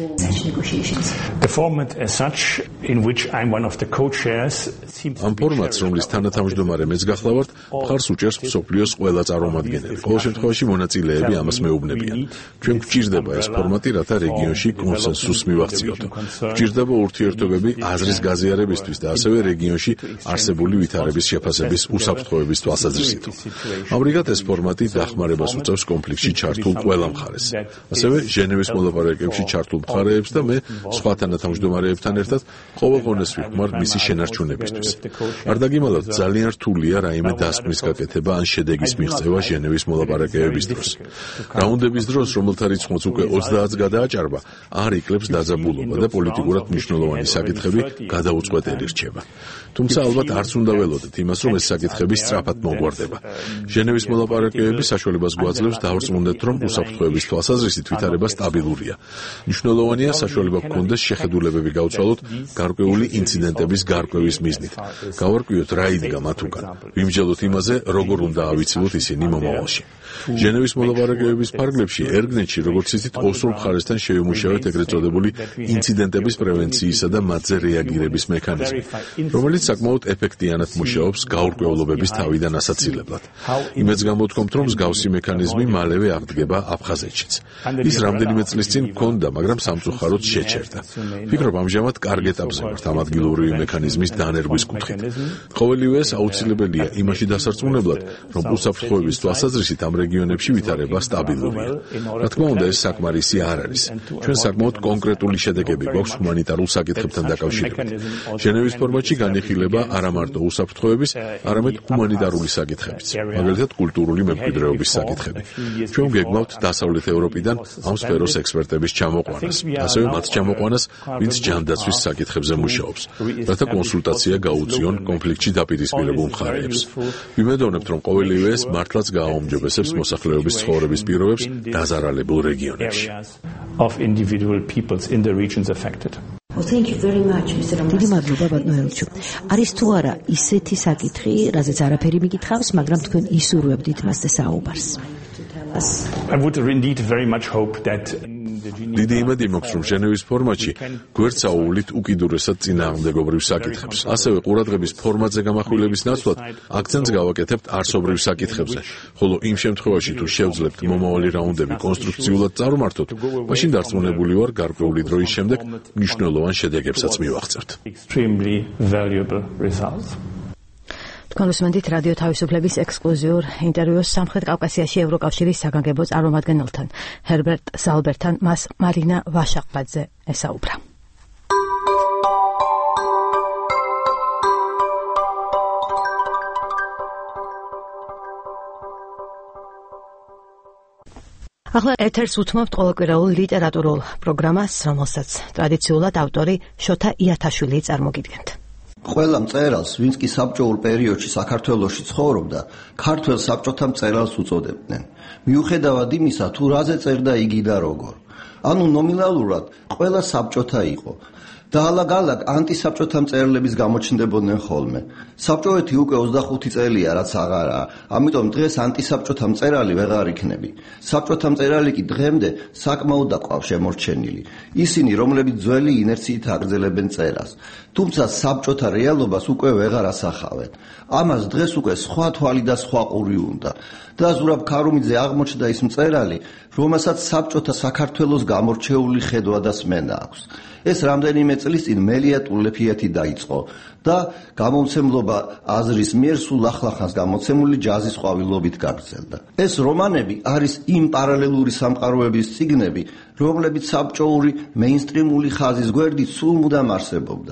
The format as such in which I'm one of the co-chairs ამ ფორმატს, რომლის თანათავმჯდომარე მეც გახლავართ, მხარს უჭერს მსოფლიოს ყველა წარმომადგენელი. ყოველ შემთხვევაში მონაწილეები ამას მეუბნებიან. ჩვენ გვჭირდება ეს ფორმატი, რათა რეგიონში კონსენსუსს მივახციოთ. გვჭირდება ურთიერთობები აზრის გაზიარებისთვის და ასევე რეგიონში არსებული ვითარების შეფასების უსაფრთხოების თვალსაზრისით. ამრიგად ეს ფორმატი დახმარებას უწევს კონფლიქტში ჩართულ ყველა მხარეს. ასევე ჟენევის მოლაპარაკებებში ჩართულ მხარეებს და მე სხვა თანათავმჯდომარეებთან ერთად ყოველ ღონეს ვიხმართ მისი შენარჩუნებისთვის. არ დაგიმალავთ, ძალიან რთულია რაიმე დასკვნის გაკეთება ან შედეგის მიღწევა ჟენევის მოლაპარაკებების დროს. რაუნდების დროს, რომელთა რიცხვიც უკვე 30-ს გადააჭარბა, არ იკლებს დაძაბულობა და პოლიტიკურად მნიშვნელოვანი საკითხები გადაუწყვეტელი რჩება. თუმცა ალბათ არც უნდა ველოდეთ იმას, რომ ეს საკითხები სწრაფად მოგვარდება. ჟენევის მოლაპარაკებები საშუალებას გვაძლევს დავრწმუნდეთ, რომ უსაფრთხოების თვალსაზრისით ვითარება სტაბილურია. მნიშვნელოვანია საშუალება გქონდეს შეხედულებები გავცვალოთ გარკვეული ინციდენტების გარკვევის მიზნით. გავარკვიოთ რა იდგა მათ უკან. ვიმსჯელოთ იმაზე, როგორ უნდა ავიცილოთ ისინი მომავალში. ჟენევის მოლაპარაკებების ფარგლებში ერგნეთში, როგორც იცით, ოსურ მხარესთან შევიმუშავეთ ეგრეთ წოდებული ინციდენტების პრევენციისა და მათზე რეაგირების მექანიზმი, რომელიც საკმაოდ ეფექტიანად მუშაობს გაურკვევლობების თავიდან ასაცილებლად. იმედს გამოთქვამთ, რომ მსგავსი მექანიზმი მალევე აღდგება აფხაზეთშიც. ის რამდენიმე წლის წინ ჰქონდა, მაგრამ სამწუხაროდ შეჩერდა. ვფიქრობ, ამჟამად კარგ ეტაპზე ვართ ამ ადგილობრივი მექანიზმის დანერგვის კუთხით. ყოველივე ეს აუცილებელია იმაში დასარწმუნებლად, რომ უსაფრთხოების თვალსაზრისით ამ რეგიონებში ვითარება სტაბილურია. რა თქმა უნდა, ეს საკმარისი არ არის. ჩვენ საკმაოდ კონკრეტული შედეგები გვაქვს ჰუმანიტარულ საკითხებთან დაკავშირებით. ჟენევის ფორმატში განიხილება არა მარტო უსაფრთხოების, არამედ ჰუმანიტარული საკითხებიც, მაგალითად კულტურული მემკვიდრეობის საკითხები. ჩვენ გეგმავთ დასავლეთ ევროპიდან ამ სფეროს ექსპერტების ჩამოყვანას, ასევე მათ ჩამოყვანას, ვინც ჯანდაცვის საკითხებზე მუშაობს, რათა კონსულტაცია გაუწიონ კონფლიქტში დაპირისპირებულ მხარეებს. ვიმედოვნებთ, რომ ყოველივე ეს მართლაც გააუმჯობესებს მოსახლეობის ცხოვრების პირობებს დაზარალებულ რეგიონებში. Well, thank you very much, Mr. Ramos. დიდი მადლობა, ბატონო ელჩო. არის თუ არა ისეთი საკითხი, რაზეც არაფერი მიკითხავს, მაგრამ თქვენ ისურვებდით მასზე საუბარს? I would indeed very much hope that დიდი იმედი მაქვს, რომ ჟენევის ფორმატში გვერდსაუვლით უკიდურესად წინააღმდეგობრივ საკითხებს. ასევე ყურადღების ფორმატზე გამახვილების ნაცვლად აქცენტს გავაკეთებთ არსობრივ საკითხებზე, ხოლო იმ შემთხვევაში თუ შევძლებთ მომავალი რაუნდები კონსტრუქციულად წარმართოთ, მაშინ დარწმუნებული ვარ, გარკვეული დროის შემდეგ მნიშვნელოვან შედეგებსაც მივაღწევთ. თქვენ უსმენთ რადიო თავისუფლების ექსკლუზიურ ინტერვიუს სამხრეთ კავკასიაში ევროკავშირის საგანგებო წარმომადგენელთან, ჰერბერტ ზალბერთან, მას მარინა ვაშაყბაძე ესაუბრა. ახლა ეთერს უთმობთ ყოველკვირეულ ლიტერატურულ პროგრამას, რომელსაც ტრადიციულად ავტორი შოთა იათაშვილი წარმოგიდგენთ. ყველა მწერალს, ვინც კი საბჭოურ პერიოდში საქართველოში ცხოვრობდა, ქართველ საბჭოთა მწერალს უწოდებდნენ. მიუხედავად იმისა, თუ რაზე წერდა იგი და როგორ. ანუ ნომინალურად ყველა საბჭოთა იყო. და ალაგ-ალაგ ანტისაბჭოთა მწერლების გამოჩნდებოდნენ ხოლმე. საბჭოეთი უკვე 25 წელია, რაც აღარაა, ამიტომ დღეს ანტისაბჭოთა მწერალი ვეღარ იქნები. საბჭოთა მწერალი კი დღემდე საკმაოდ აყვავს შემორჩენილი. ისინი, რომლებიც ძველი ინერციით აგრძელებენ წერას. თუმცა საბჭოთა რეალობას უკვე ვეღარ ასახავენ. ამას დღეს უკვე სხვა თვალი და სხვა ყური უნდა. და ზურაბ ქარუმიძე აღმოჩნდა ის მწერალი, რომელსაც საბჭოთა საქართველოს გამორჩეული ხედვა და სმენა აქვს. ეს რამდენიმე წლის წინ მელია ტულეფიეთი დაიწყო და გამომცემლობა აზრის მიერ სულ ახლახანს გამოცემული ჯაზის ყვავილობით გაგრძელდა. ეს რომანები არის იმ პარალელური სამყაროების წიგნები, რომლებიც საბჭოური მეინსტრიმული ხაზის გვერდით სულ მუდამ არსებობდა.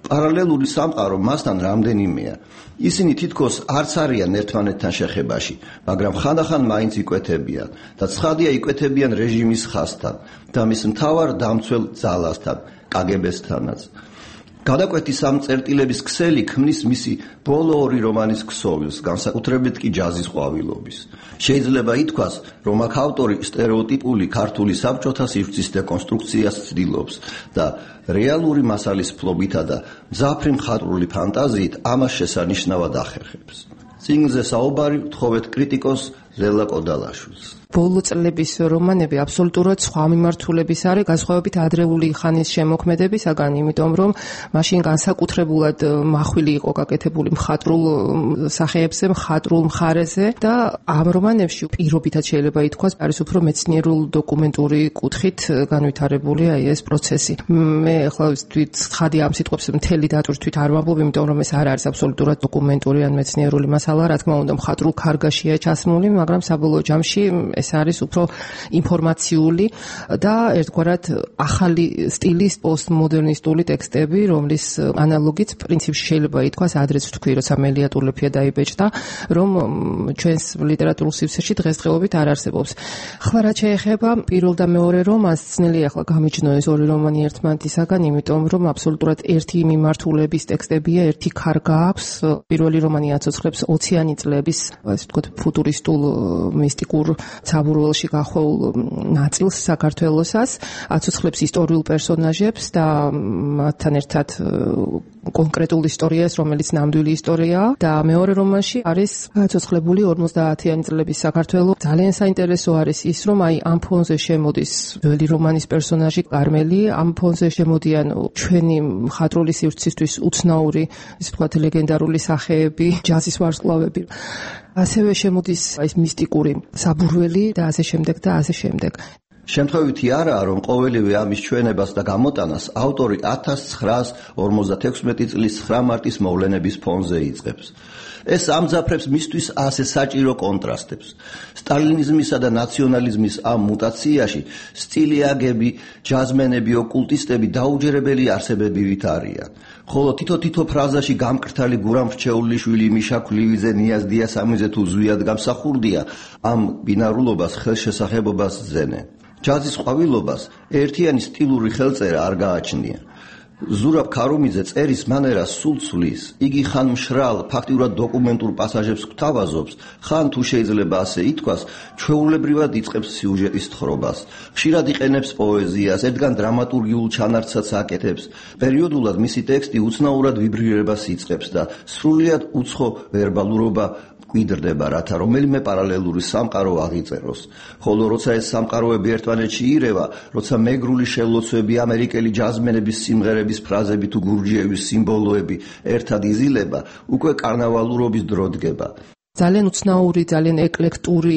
პარალელური სამყარო მასთან რამდენიმეა. ისინი თითქოს არც არიან ერთმანეთთან შეხებაში, მაგრამ ხანდახან მაინც იკვეთებიან და ცხადია იკვეთებიან რეჟიმის ხაზთან და მის მთავარ დამცველ ძალასთან, კგბ-სთანაც. გადაკვეთის ამ წერტილების ქსელი ქმნის მისი ბოლო ორი რომანის ქსოვილს, განსაკუთრებით კი ჯაზის ყვავილობის. შეიძლება ითქვას, რომ აქ ავტორი სტერეოტიპული ქართული საბჭოთა სივრცის დეკონსტრუქციას ცდილობს და რეალური მასალის ფლობითა და მძაფრი მხატვრული ფანტაზიით ამას შესანიშნავად ახერხებს. წიგნზე საუბარი ვთხოვეთ კრიტიკოს ზელა კოდალაშვილს. ბოლო წლების რომანები აბსოლუტურად სხვა მიმართულების არის, განსხვავებით ადრეული ხანის შემოქმედებისაგან, იმიტომ რომ მაშინ განსაკუთრებულად მახვილი იყო გაკეთებული მხატვრულ სახეებზე, მხატვრულ მხარეზე და ამ რომანებში პირობითად შეიძლება ითქვას, არის უფრო მეცნიერულ დოკუმენტური კუთხით განვითარებული ეს პროცესი. მე ახლა ცხადი ამ სიტყვებს მთელი დატვირთვით არ ვამბობ, იმიტომ რომ ეს არ არის აბსოლუტურად დოკუმენტური ან მეცნიერული მასალა, რა თქმა უნდა, მხატვრულ ქარგაშია ჩასმული, მაგრამ საბოლოო ჯამში ეს არის უფრო ინფორმაციული და ერთგვარად ახალი სტილის პოსტმოდერნისტული ტექსტები, რომლის ანალოგიც პრინციპში შეიძლება ითქვას, ადრეც ვთქვი, როცა მელია ტულეფია დაიბეჭდა, რომ ჩვენს ლიტერატურულ სივრცეში დღესდღეობით არ არსებობს. ახლა რაც შეეხება პირველ და მეორე რომანს, ძნელია ახლა გამიჯნო ეს ორი რომანი ერთმანეთისაგან, იმიტომ რომ აბსოლუტურად ერთი მიმართულების ტექსტებია, ერთი ქარგა აქვს. პირველი რომანი აცოცხლებს 20-იანი წლების, ასე ვთქვათ, ფუტურისტულ მისტიკურ საბურველში გახვეულ ნაწილს საქართველოსაც, აცოცხლებს ისტორიულ პერსონაჟებს და მათთან ერთად კონკრეტულ ისტორიას, რომელიც ნამდვილი ისტორიაა და მეორე რომანში არის აცოცხლებული 50-იანი წლების საქართველო. ძალიან საინტერესო არის ის, რომ აი ამ ფონზე შემოდის ძველი რომანის პერსონაჟი კარმელი, ამ ფონზე შემოდიან ჩვენი მხატვრული სივრცისთვის უცნაური, ისე ვთქვათ, ლეგენდარული სახეები, ჯაზის ვარსკვლავები. ასევე შემოდის ეს მისტიკური საბურველი და ასე შემდეგ და ასე შემდეგ. შემთხვევითი არაა, რომ ყოველივე ამის ჩვენებას და გამოტანას ავტორი 1956 წლის 9 მარტის მოვლენების ფონზე იწყებს. ეს ამძაფრებს მისთვის ასე საჭირო კონტრასტებს. სტალინიზმისა და ნაციონალიზმის ამ მუტაციაში სტილიაგები, ჯაზმენები, ოკულტისტები დაუჯერებელი არსებებივით არიან. ხოლო თითო ფრაზაში გამკრთალი გურამ რჩეულიშვილი, მიშა ქლივიძე, ნიაზ დიასამიძე თუ ზვიად გამსახურდია ამ ბინარულობას, ხელშესახებობას ძენენ. ჯაზის ყვავილობას ერთიანი სტილური ხელწერა არ გააჩნია. ზურაბ ქარუმიძე წერის მანერას სულ ცვლის. იგი ხან მშრალ, ფაქტიურად დოკუმენტურ პასაჟებს გვთავაზობს, ხან თუ შეიძლება ასე ითქვას, ჩვეულებრივად იწყებს სიუჟეტის თხრობას. ხშირად იყენებს პოეზიას, ერთგან დრამატურგიულ ჩანართსაც აკეთებს. პერიოდულად მისი ტექსტი უცნაურად ვიბრირებას იწყებს და სრულიად უცხო ვერბალურობა გვიდრდება, რათა რომელიმე პარალელური სამყარო აღიწეროს. ხოლო როცა ეს სამყაროები ერთმანეთში ირევა, როცა მეგრული შელოცვები, ამერიკელი ჯაზმენების სიმღერების ფრაზები თუ გურჯიევის სიმბოლოები ერთად იზილება, უკვე კარნავალურობის დრო დგება. ძალიან უცნაური, ძალიან ეკლექტური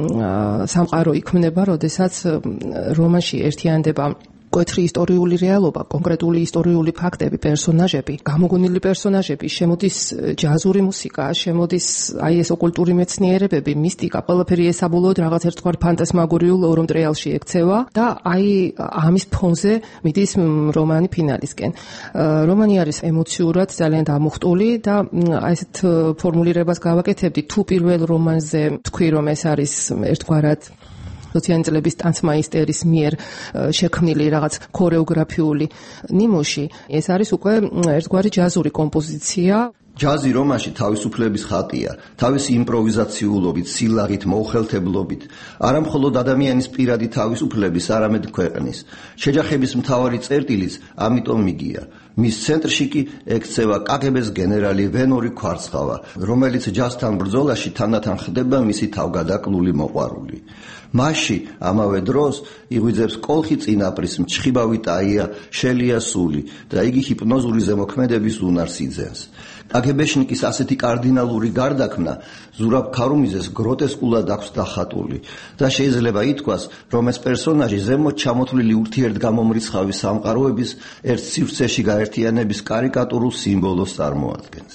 სამყარო იქმნება, როდესაც რომანში ერთიანდება მკვეთრი ისტორიული რეალობა, კონკრეტული ისტორიული ფაქტები, პერსონაჟები, გამოგონილი პერსონაჟები, შემოდის ჯაზური მუსიკა, შემოდის აი ეს ოკულტური მეცნიერებები, მისტიკა, ყველაფერი ეს საბოლოოდ რაღაც ერთგვარ ფანტასმაგორიულ ორომტრიალში ექცევა და აი ამის ფონზე მიდის რომანი ფინალისკენ. რომანი არის ემოციურად ძალიან დამუხტული და აი ესეთ ფორმულირებას გავაკეთებდი, თუ პირველ რომანზე თქვი, რომ ეს არის ერთგვარად 20-იანი წლების ტანცმაისტერის მიერ შექმნილი რაღაც ქორეოგრაფიული ნიმუში, ეს არის უკვე ერთგვარი ჯაზური კომპოზიცია. ჯაზი რომანში თავისუფლების ხატია, თავისი იმპროვიზაციულობით, სილაღით, მოუხელთებლობით, არა მხოლოდ ადამიანის პირადი თავისუფლების, არამედ ქვეყნის. შეჯახების მთავარი წერტილიც ამიტომ იგია. მის ცენტრში კი ექცევა კგბ-ს გენერალი ვენორი ქვარცხავა, რომელიც ჯაზთან ბრძოლაში თანდათან ხდება მისი თავგადაკლული მოყვარული. მასში ამავე დროს იღვიძებს კოლხი წინაპრის მჩხიბავი ტაია შელია სული და იგი ჰიპნოზური ზემოქმედების უნარს იძენს. კგბ-შნიკის ასეთი კარდინალური გარდაქმნა ზურაბ ქარუმიძეს გროტესკულად აქვს დახატული და შეიძლება ითქვას, რომ ეს პერსონაჟი ზემოთ ჩამოთვლილი ურთიერთგამომრიცხავი სამყაროების ერთ სივრცეში გაერთიანების კარიკატურულ სიმბოლოს წარმოადგენს.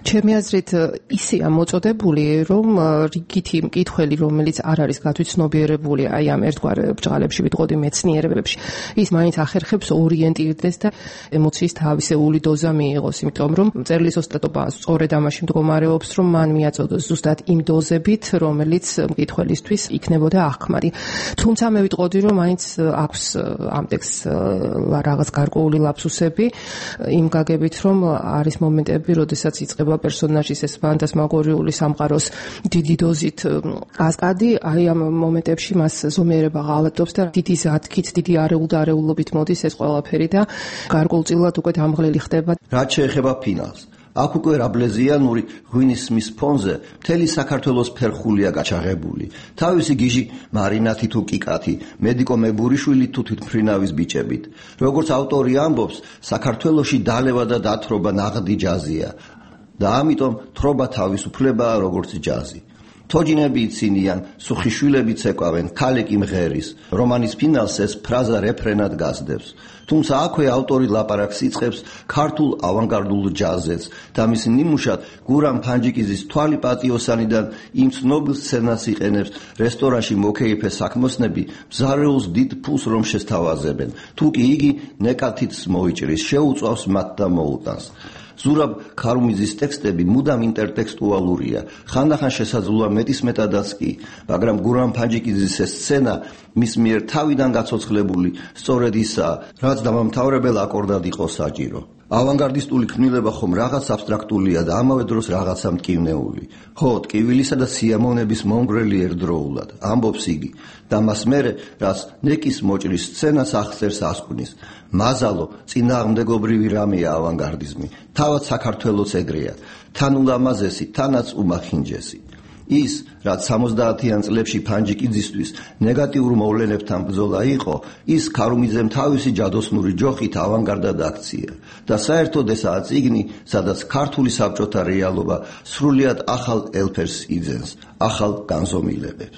ჩემი აზრით ისეა მოწოდებული, რომ რიგითი მკითხველი, რომელიც არ არის გათვითცნობიერებული აი ამ ერთგვარ ბჭყალებში, ვიტყოდი მეცნიერებებში, ის მაინც ახერხებს ორიენტირდეს და ემოციის თავისეული დოზა მიიღოს, იმიტომ რომ მწერლის ოსტატობა სწორედ ამაში მდგომარეობს, რომ მან მიაწოდოს ზუსტად იმ დოზებით, რომელიც მკითხველისთვის იქნებოდა აღქმადი. თუმცა მე ვიტყოდი, რომ მაინც აქვს ამ ტექსტს რაღაც გარკვეული ლაფსუსები, იმ გაგებით, რომ არის მომენტები, როდესაც იწყება პერსონაჟის ეს ფანტასმაგორიული სამყაროს დიდი დოზით კასკადი, აი ამ მომენტებში მას ზომიერება ღალატობს და დიდი ზათქით, დიდი არეულობით მოდის ეს ყველაფერი და გარკვეულწილად უკვე დამღლელი ხდება. რაც შეეხება ფინალს, აქ უკვე რაბლეზიანური ღვინის მის ფონზე მთელი საქართველოს ფერხულია გაჩაღებული. თავისი გიჟი მარინათი თუ კიკათი, მედიკო მებურიშვილი თუ თვითმფრინავის ბიჭებით. როგორც ავტორი ამბობს, საქართველოში დალევა და დათრობა ნაღდი ჯაზია და ამიტომ თრობა თავისუფლებაა როგორც ჯაზი. თოჯინები იცინიან, სუხიშვილები ცეკვავენ, ქალი კი მღერის. რომანის ფინალს ეს ფრაზა რეფრენად გასდევს. თუმცა აქვე ავტორი ლაპარაკს იწყებს ქართულ ავანგარდულ ჯაზებს და მის ნიმუშად გურამ ფანჯიკიძის თვალი პატიოსანიდან იმ ცნობილ სცენას იყენებს რესტორანში მოკეიფე საქმოსნები მზარეულს დიდ ფულს რომ შესთავაზებენ. თუ კი იგი ნეკათით მოიჭრის, შეუწავს მათ და მოუტანს. ზურაბ ქარუმიძის ტექსტები მუდამ ინტერტექსტუალურია, ხანდახან შესაძლოა მეტისმეტადაც კი, მაგრამ გურამ ფანჯიკიძის ეს სცენა მის მიერ თავიდან გაცოცხლებული სწორედ ისაა, რაც დამამთავრებელ აკორდად იყო საჭირო. ავანგარდისტული ქმნილება ხომ რაღაც აბსტრაქტულია და ამავე დროს რაღაცა მტკივნეული. ხო, ტკივილისა და სიამოვნების მომგვრელი ერთდროულად, ამბობს იგი, და მას მერე, რაც ნეკის მოჭრის სცენას აღწერს ასკვნის. მაზალო, წინააღმდეგობრივი რამეა ავანგარდიზმი, თავად საქართველოს ეგრეა, თან ულამაზესი, თანაც უმახინჯესი. ის, რაც 70-იან წლებში ფანჯიკიძისთვის ნეგატიურ მოვლენებთან ბრძოლა იყო, ის ქარუმიძემ თავისი ჯადოსნური ჯოხით ავანგარდად აქცია და საერთოდ ესაა წიგნი, სადაც ქართული საბჭოთა რეალობა სრულიად ახალ ელფერს იძენს, ახალ განზომილებებს.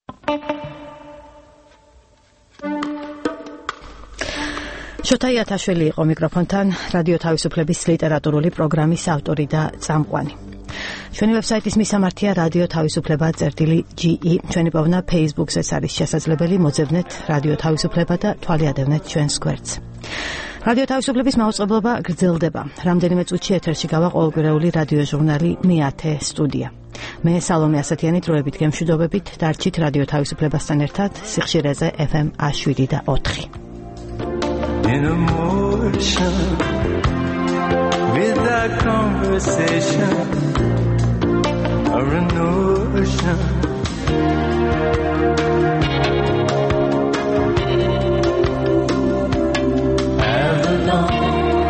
შოთა იათაშვილი იყო მიკროფონთან, რადიო თავისუფლების ლიტერატურული პროგრამის ავტორი და წამყვანი. ჩვენი ვებსაიტის მისამართია რადიო თავისუფლება.ge. ჩვენი პოვნა Facebook-ზეც არის შესაძლებელი, მოძებნეთ რადიო თავისუფლება და თვალიადევნეთ ჩვენს გვერდს. რადიო თავისუფლების მაუწყებლობა გრძელდება. რამდენიმე წუთში ეთერში გავა ყოველკვირეული რადიო ჟურნალი მე-10 სტუდია. მე სალომე ასათიანი დროებით გემშვიდობებით, დარჩით რადიო თავისუფლებასთან ერთად სიხშირეზე FM 107 და 4. In emotion, without conversation or a notion, as alone.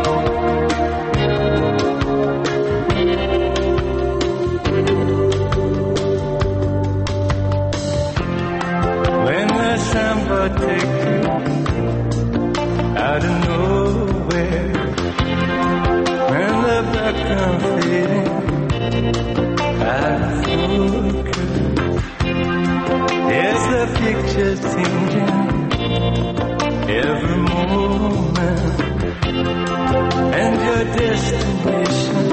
When the samba takes you out of nowhere, when the background fading out of focus, there's the picture changing every moment, and your destination